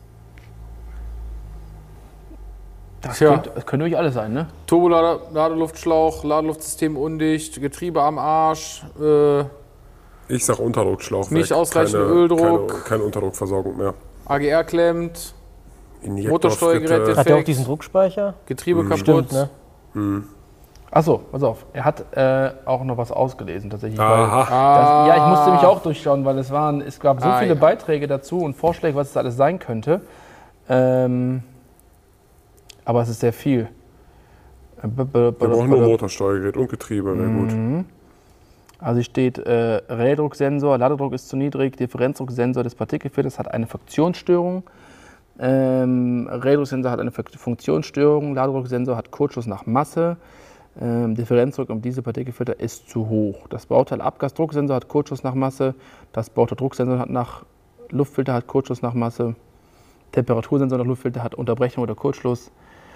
Das, Tja. könnte, das könnte wirklich alles sein, ne? Turbolader, Ladeluftschlauch, Ladeluftsystem undicht, Getriebe am Arsch. Äh, Ich sag Unterdruckschlauch Nicht weg. ausreichend keine, Öldruck. Keine, keine Unterdruckversorgung mehr. A G R klemmt, Injektorfritte. Motorsteuergerät Hat der auch diesen Druckspeicher? Getriebe kaputt. Stimmt, ne? Achso, pass auf. Er hat äh, auch noch was ausgelesen tatsächlich. weil Aha. Das, ja, ich musste mich auch durchschauen, weil es, waren, es gab so Ah, viele ja. Beiträge dazu und Vorschläge, was es alles sein könnte. Ähm, aber es ist sehr viel. Äh, b- b- Wir brauchen nur b- Motorsteuergerät und Getriebe, wäre gut. Also hier steht äh, Rehdrucksensor, Ladedruck ist zu niedrig, Differenzdrucksensor des Partikelfilters hat eine Funktionsstörung. Ähm, Rehdrucksensor hat eine Fun- Funktionsstörung, Ladedrucksensor hat Kurzschluss nach Masse. Ähm, Differenzdruck um diese Partikelfilter ist zu hoch. Das Bauteil Abgasdrucksensor hat Kurzschluss nach Masse. Das Bauteil Drucksensor hat nach Luftfilter hat Kurzschluss nach Masse. Temperatursensor nach Luftfilter hat Unterbrechung oder Kurzschluss.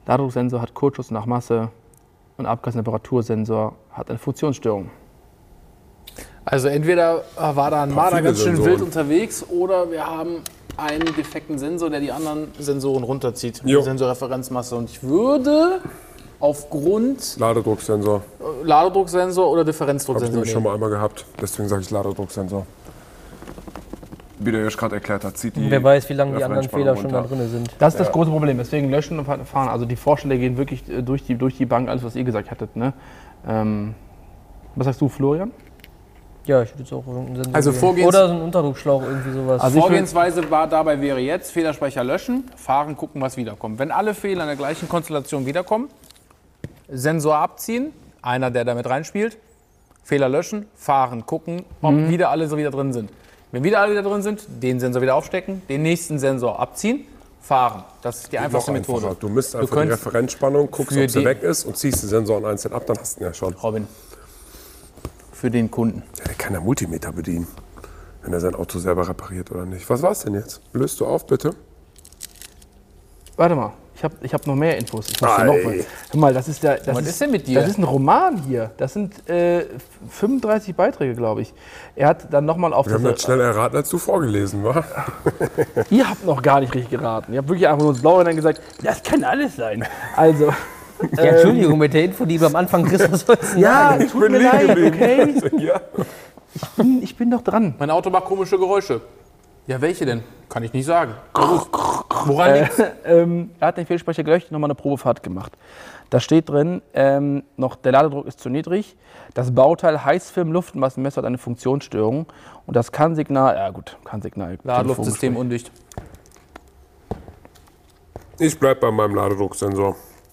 Ladedrucksensor hat Kurzschluss nach Masse und Abgastemperaturensensor hat eine Funktionsstörung. Also entweder war da ein Marder viele ganz schön Sensoren. wild unterwegs oder wir haben einen defekten Sensor, der die anderen Sensoren runterzieht. Jo. Die Sensorreferenzmasse. Und ich würde aufgrund Ladedrucksensor. Ladedrucksensor oder Habe ich Differenzdrucksensor nämlich schon nehmen. mal einmal gehabt. Deswegen sage ich Ladedrucksensor. Wie der Josh gerade erklärt hat, zieht die Wer weiß, wie lange die anderen Referenzspannung Fehler schon da runter. drin sind. Das ist das große Problem. Deswegen löschen und fahren. Also die Vorsteller gehen wirklich äh, durch die, durch die Bank, alles was ihr gesagt hattet. Ne? Ähm, was sagst du, Florian? Ja, ich würde jetzt auch irgendeinen Sensor Also nehmen. Vorgehens- Oder so ein Unterdruckschlauch, irgendwie sowas. Also ich will- Vorgehensweise war dabei wäre jetzt Fehlerspeicher löschen, fahren, gucken, was wiederkommt. Wenn alle Fehler in der gleichen Konstellation wiederkommen, Sensor abziehen, einer, der damit reinspielt, Fehler löschen, fahren, gucken, ob wieder alle so wieder drin sind. Wenn wieder alle wieder drin sind, den Sensor wieder aufstecken, den nächsten Sensor abziehen, fahren. Das ist die einfachste Noch Methode. einfacher. Du misst Du einfach die könntest Referenzspannung, guckst, für ob sie die- weg ist und ziehst die Sensoren einzeln ab, dann hast du ihn ja schon. Robin, für den Kunden. Ja, der kann ja Multimeter bedienen, wenn er sein Auto selber repariert oder nicht. Was war's denn jetzt? Löst du auf, bitte? Warte mal, ich habe ich hab noch mehr Infos. Ich muss dir Ei. noch mal. Hör mal, das ist der. Das Was ist denn mit dir? Das ist ein Roman hier. Das sind äh, fünfunddreißig Beiträge, glaube ich. Er hat dann nochmal auf Wir haben das. das schnell erraten, als du vorgelesen war. Ihr habt noch gar nicht richtig geraten. Ihr habt wirklich einfach nur ins Blaue dann gesagt, das kann alles sein. Also. Ja, Entschuldigung, mit der Info, die du am Anfang kriegst, was sollst du Ja, sagen? tut mir leid, okay? Ja. Hm, Ich bin doch dran. Mein Auto macht komische Geräusche. Ja, welche denn? Kann ich nicht sagen. Woran liegt's? Ähm, er hat den Fehlspeicher gelöscht, nochmal eine Probefahrt gemacht. Da steht drin, ähm, noch der Ladedruck ist zu niedrig. Das Bauteil Heißfilm-Luftmassenmesser hat eine Funktionsstörung. Und das Kann-Signal, ja gut, Kann-Signal. Ladeluftsystem undicht. Ich bleib bei meinem Ladedrucksensor.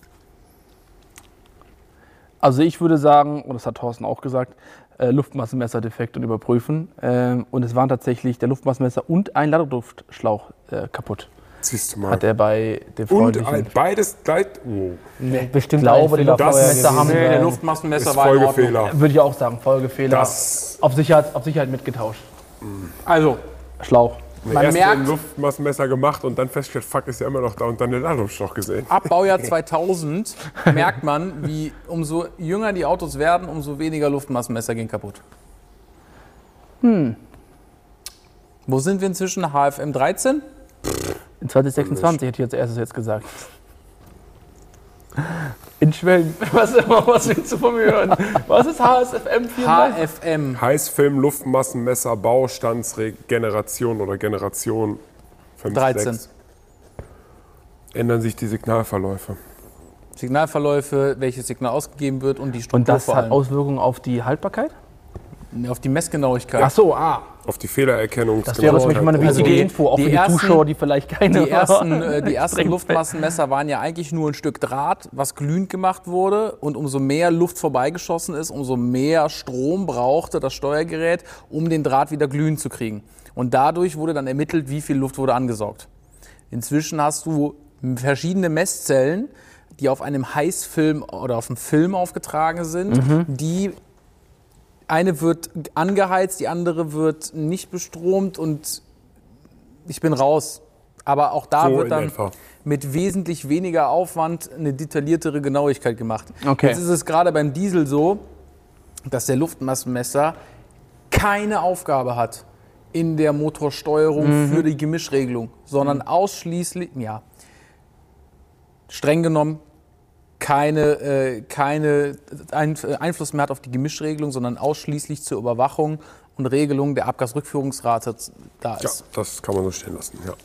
Also ich würde sagen, und das hat Thorsten auch gesagt, äh, Luftmassenmesser defekt und überprüfen. Ähm, und es waren tatsächlich der Luftmassenmesser und ein Ladedruckschlauch äh, kaputt. Siehst du mal. Hat er bei dem Und freundlichen... ein, beides gleich. Oh. Bestimmt glaube, ein die Fehlerfeuermesser das- haben. Nee, der äh, Luftmassenmesser Ist war in Ordnung. Folgefehler. Würde ich auch sagen, Folgefehler. Das Auf Sicherheit, auf Sicherheit mitgetauscht. Also, Schlauch. man erst merkt, ein Luftmassenmesser gemacht und dann festgestellt, fuck, ist ja immer noch da und dann den Ladungsschlauch gesehen. ab Baujahr zweitausend merkt man, wie umso jünger die Autos werden, umso weniger Luftmassenmesser gehen kaputt. Hm. Wo sind wir inzwischen? H F M dreizehn? In zwanzig sechsundzwanzig hätte ich als erstes jetzt gesagt. In Schwellen. Was, was willst du von mir hören? Was ist H S F M H vierunddreißig? F M. Heißfilm, Luftmassenmesser, Baustandsgeneration oder Generation fünf, dreizehn. sechs. Ändern sich die Signalverläufe. Signalverläufe, welches Signal ausgegeben wird und die Struktur Und das vor hat allem. Auswirkungen auf die Haltbarkeit? Auf die Messgenauigkeit. Ach so, ah. Auf die Fehlererkennung. Das wäre zum Beispiel mal eine Also wichtige die- Info, auch die für die ersten- Zuschauer, die vielleicht keine... Die ersten, äh, die ersten Extrem- Luftmassenmesser waren ja eigentlich nur ein Stück Draht, was glühend gemacht wurde. Und umso mehr Luft vorbeigeschossen ist, umso mehr Strom brauchte das Steuergerät, um den Draht wieder glühend zu kriegen. Und dadurch wurde dann ermittelt, wie viel Luft wurde angesaugt. Inzwischen hast du verschiedene Messzellen, die auf einem Heißfilm oder auf einem Film aufgetragen sind, die eine wird angeheizt, die andere wird nicht bestromt und ich bin raus. Aber auch da So wird in dann etwa. mit wesentlich weniger Aufwand eine detailliertere Genauigkeit gemacht. Okay. Jetzt ist es gerade beim Diesel so, dass der Luftmassenmesser keine Aufgabe hat in der Motorsteuerung für die Gemischregelung, sondern ausschließlich, ja, streng genommen, keine, äh, keine Ein Einfluss mehr hat auf die Gemischregelung, sondern ausschließlich zur Überwachung und Regelung der Abgasrückführungsrate da Ja, ist. das kann man so stehen lassen. Ja.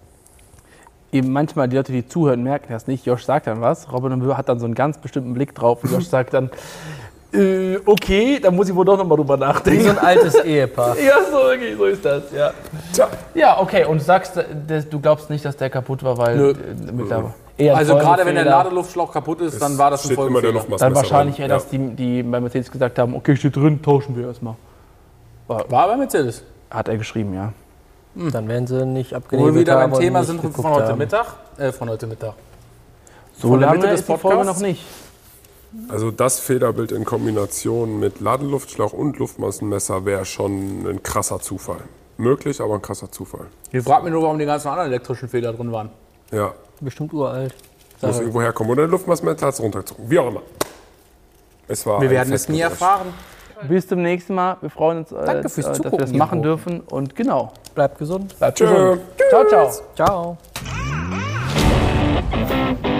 Eben manchmal die Leute, die zuhören, merken das nicht. Josh sagt dann was, Robin hat dann so einen ganz bestimmten Blick drauf und Josh sagt dann, äh, okay, dann muss ich wohl doch nochmal drüber Wie so nachdenken. ein altes Ehepaar. Ja, so, okay, so ist das, ja. Tja, Ja, okay, und du sagst, äh, das- du glaubst nicht, dass der kaputt war, weil Nö. äh, mit der, eher ein Also gerade wenn der Folgefehler. Ladeluftschlauch kaputt ist, dann war das ein steht immer der Folgefehler. Luftmassenmesser Dann wahrscheinlich rein. eher, dass die, die bei Mercedes gesagt haben, okay, steht drin, tauschen wir erstmal. War bei Mercedes. Hat er geschrieben, ja. Dann werden sie nicht Wo abgenebelt wir wieder beim haben und Thema nicht sind von geguckt heute haben. Mittag. Äh, von heute Mittag. So Von der lange Mitte des ist die Folge Podcasts? noch nicht. Also das Fehlerbild in Kombination mit Ladeluftschlauch und Luftmassenmesser wäre schon ein krasser Zufall. Möglich, aber ein krasser Zufall. Ich frage mich nur, warum die ganzen anderen elektrischen Fehler drin waren. Ja. Bestimmt uralt. Muss irgendwo herkommen. Oder der Luftmassenmesser hat es runtergezogen. Wie auch immer. Es war Wir ein werden Fest es nie mit euch. erfahren. Bis zum nächsten Mal. Wir freuen uns, äh, Danke fürs dass wir Zugucken, das machen Nico. dürfen. Und genau. Bleibt gesund. Bleibt Tschö. gesund. Ciao, ciao. Ciao.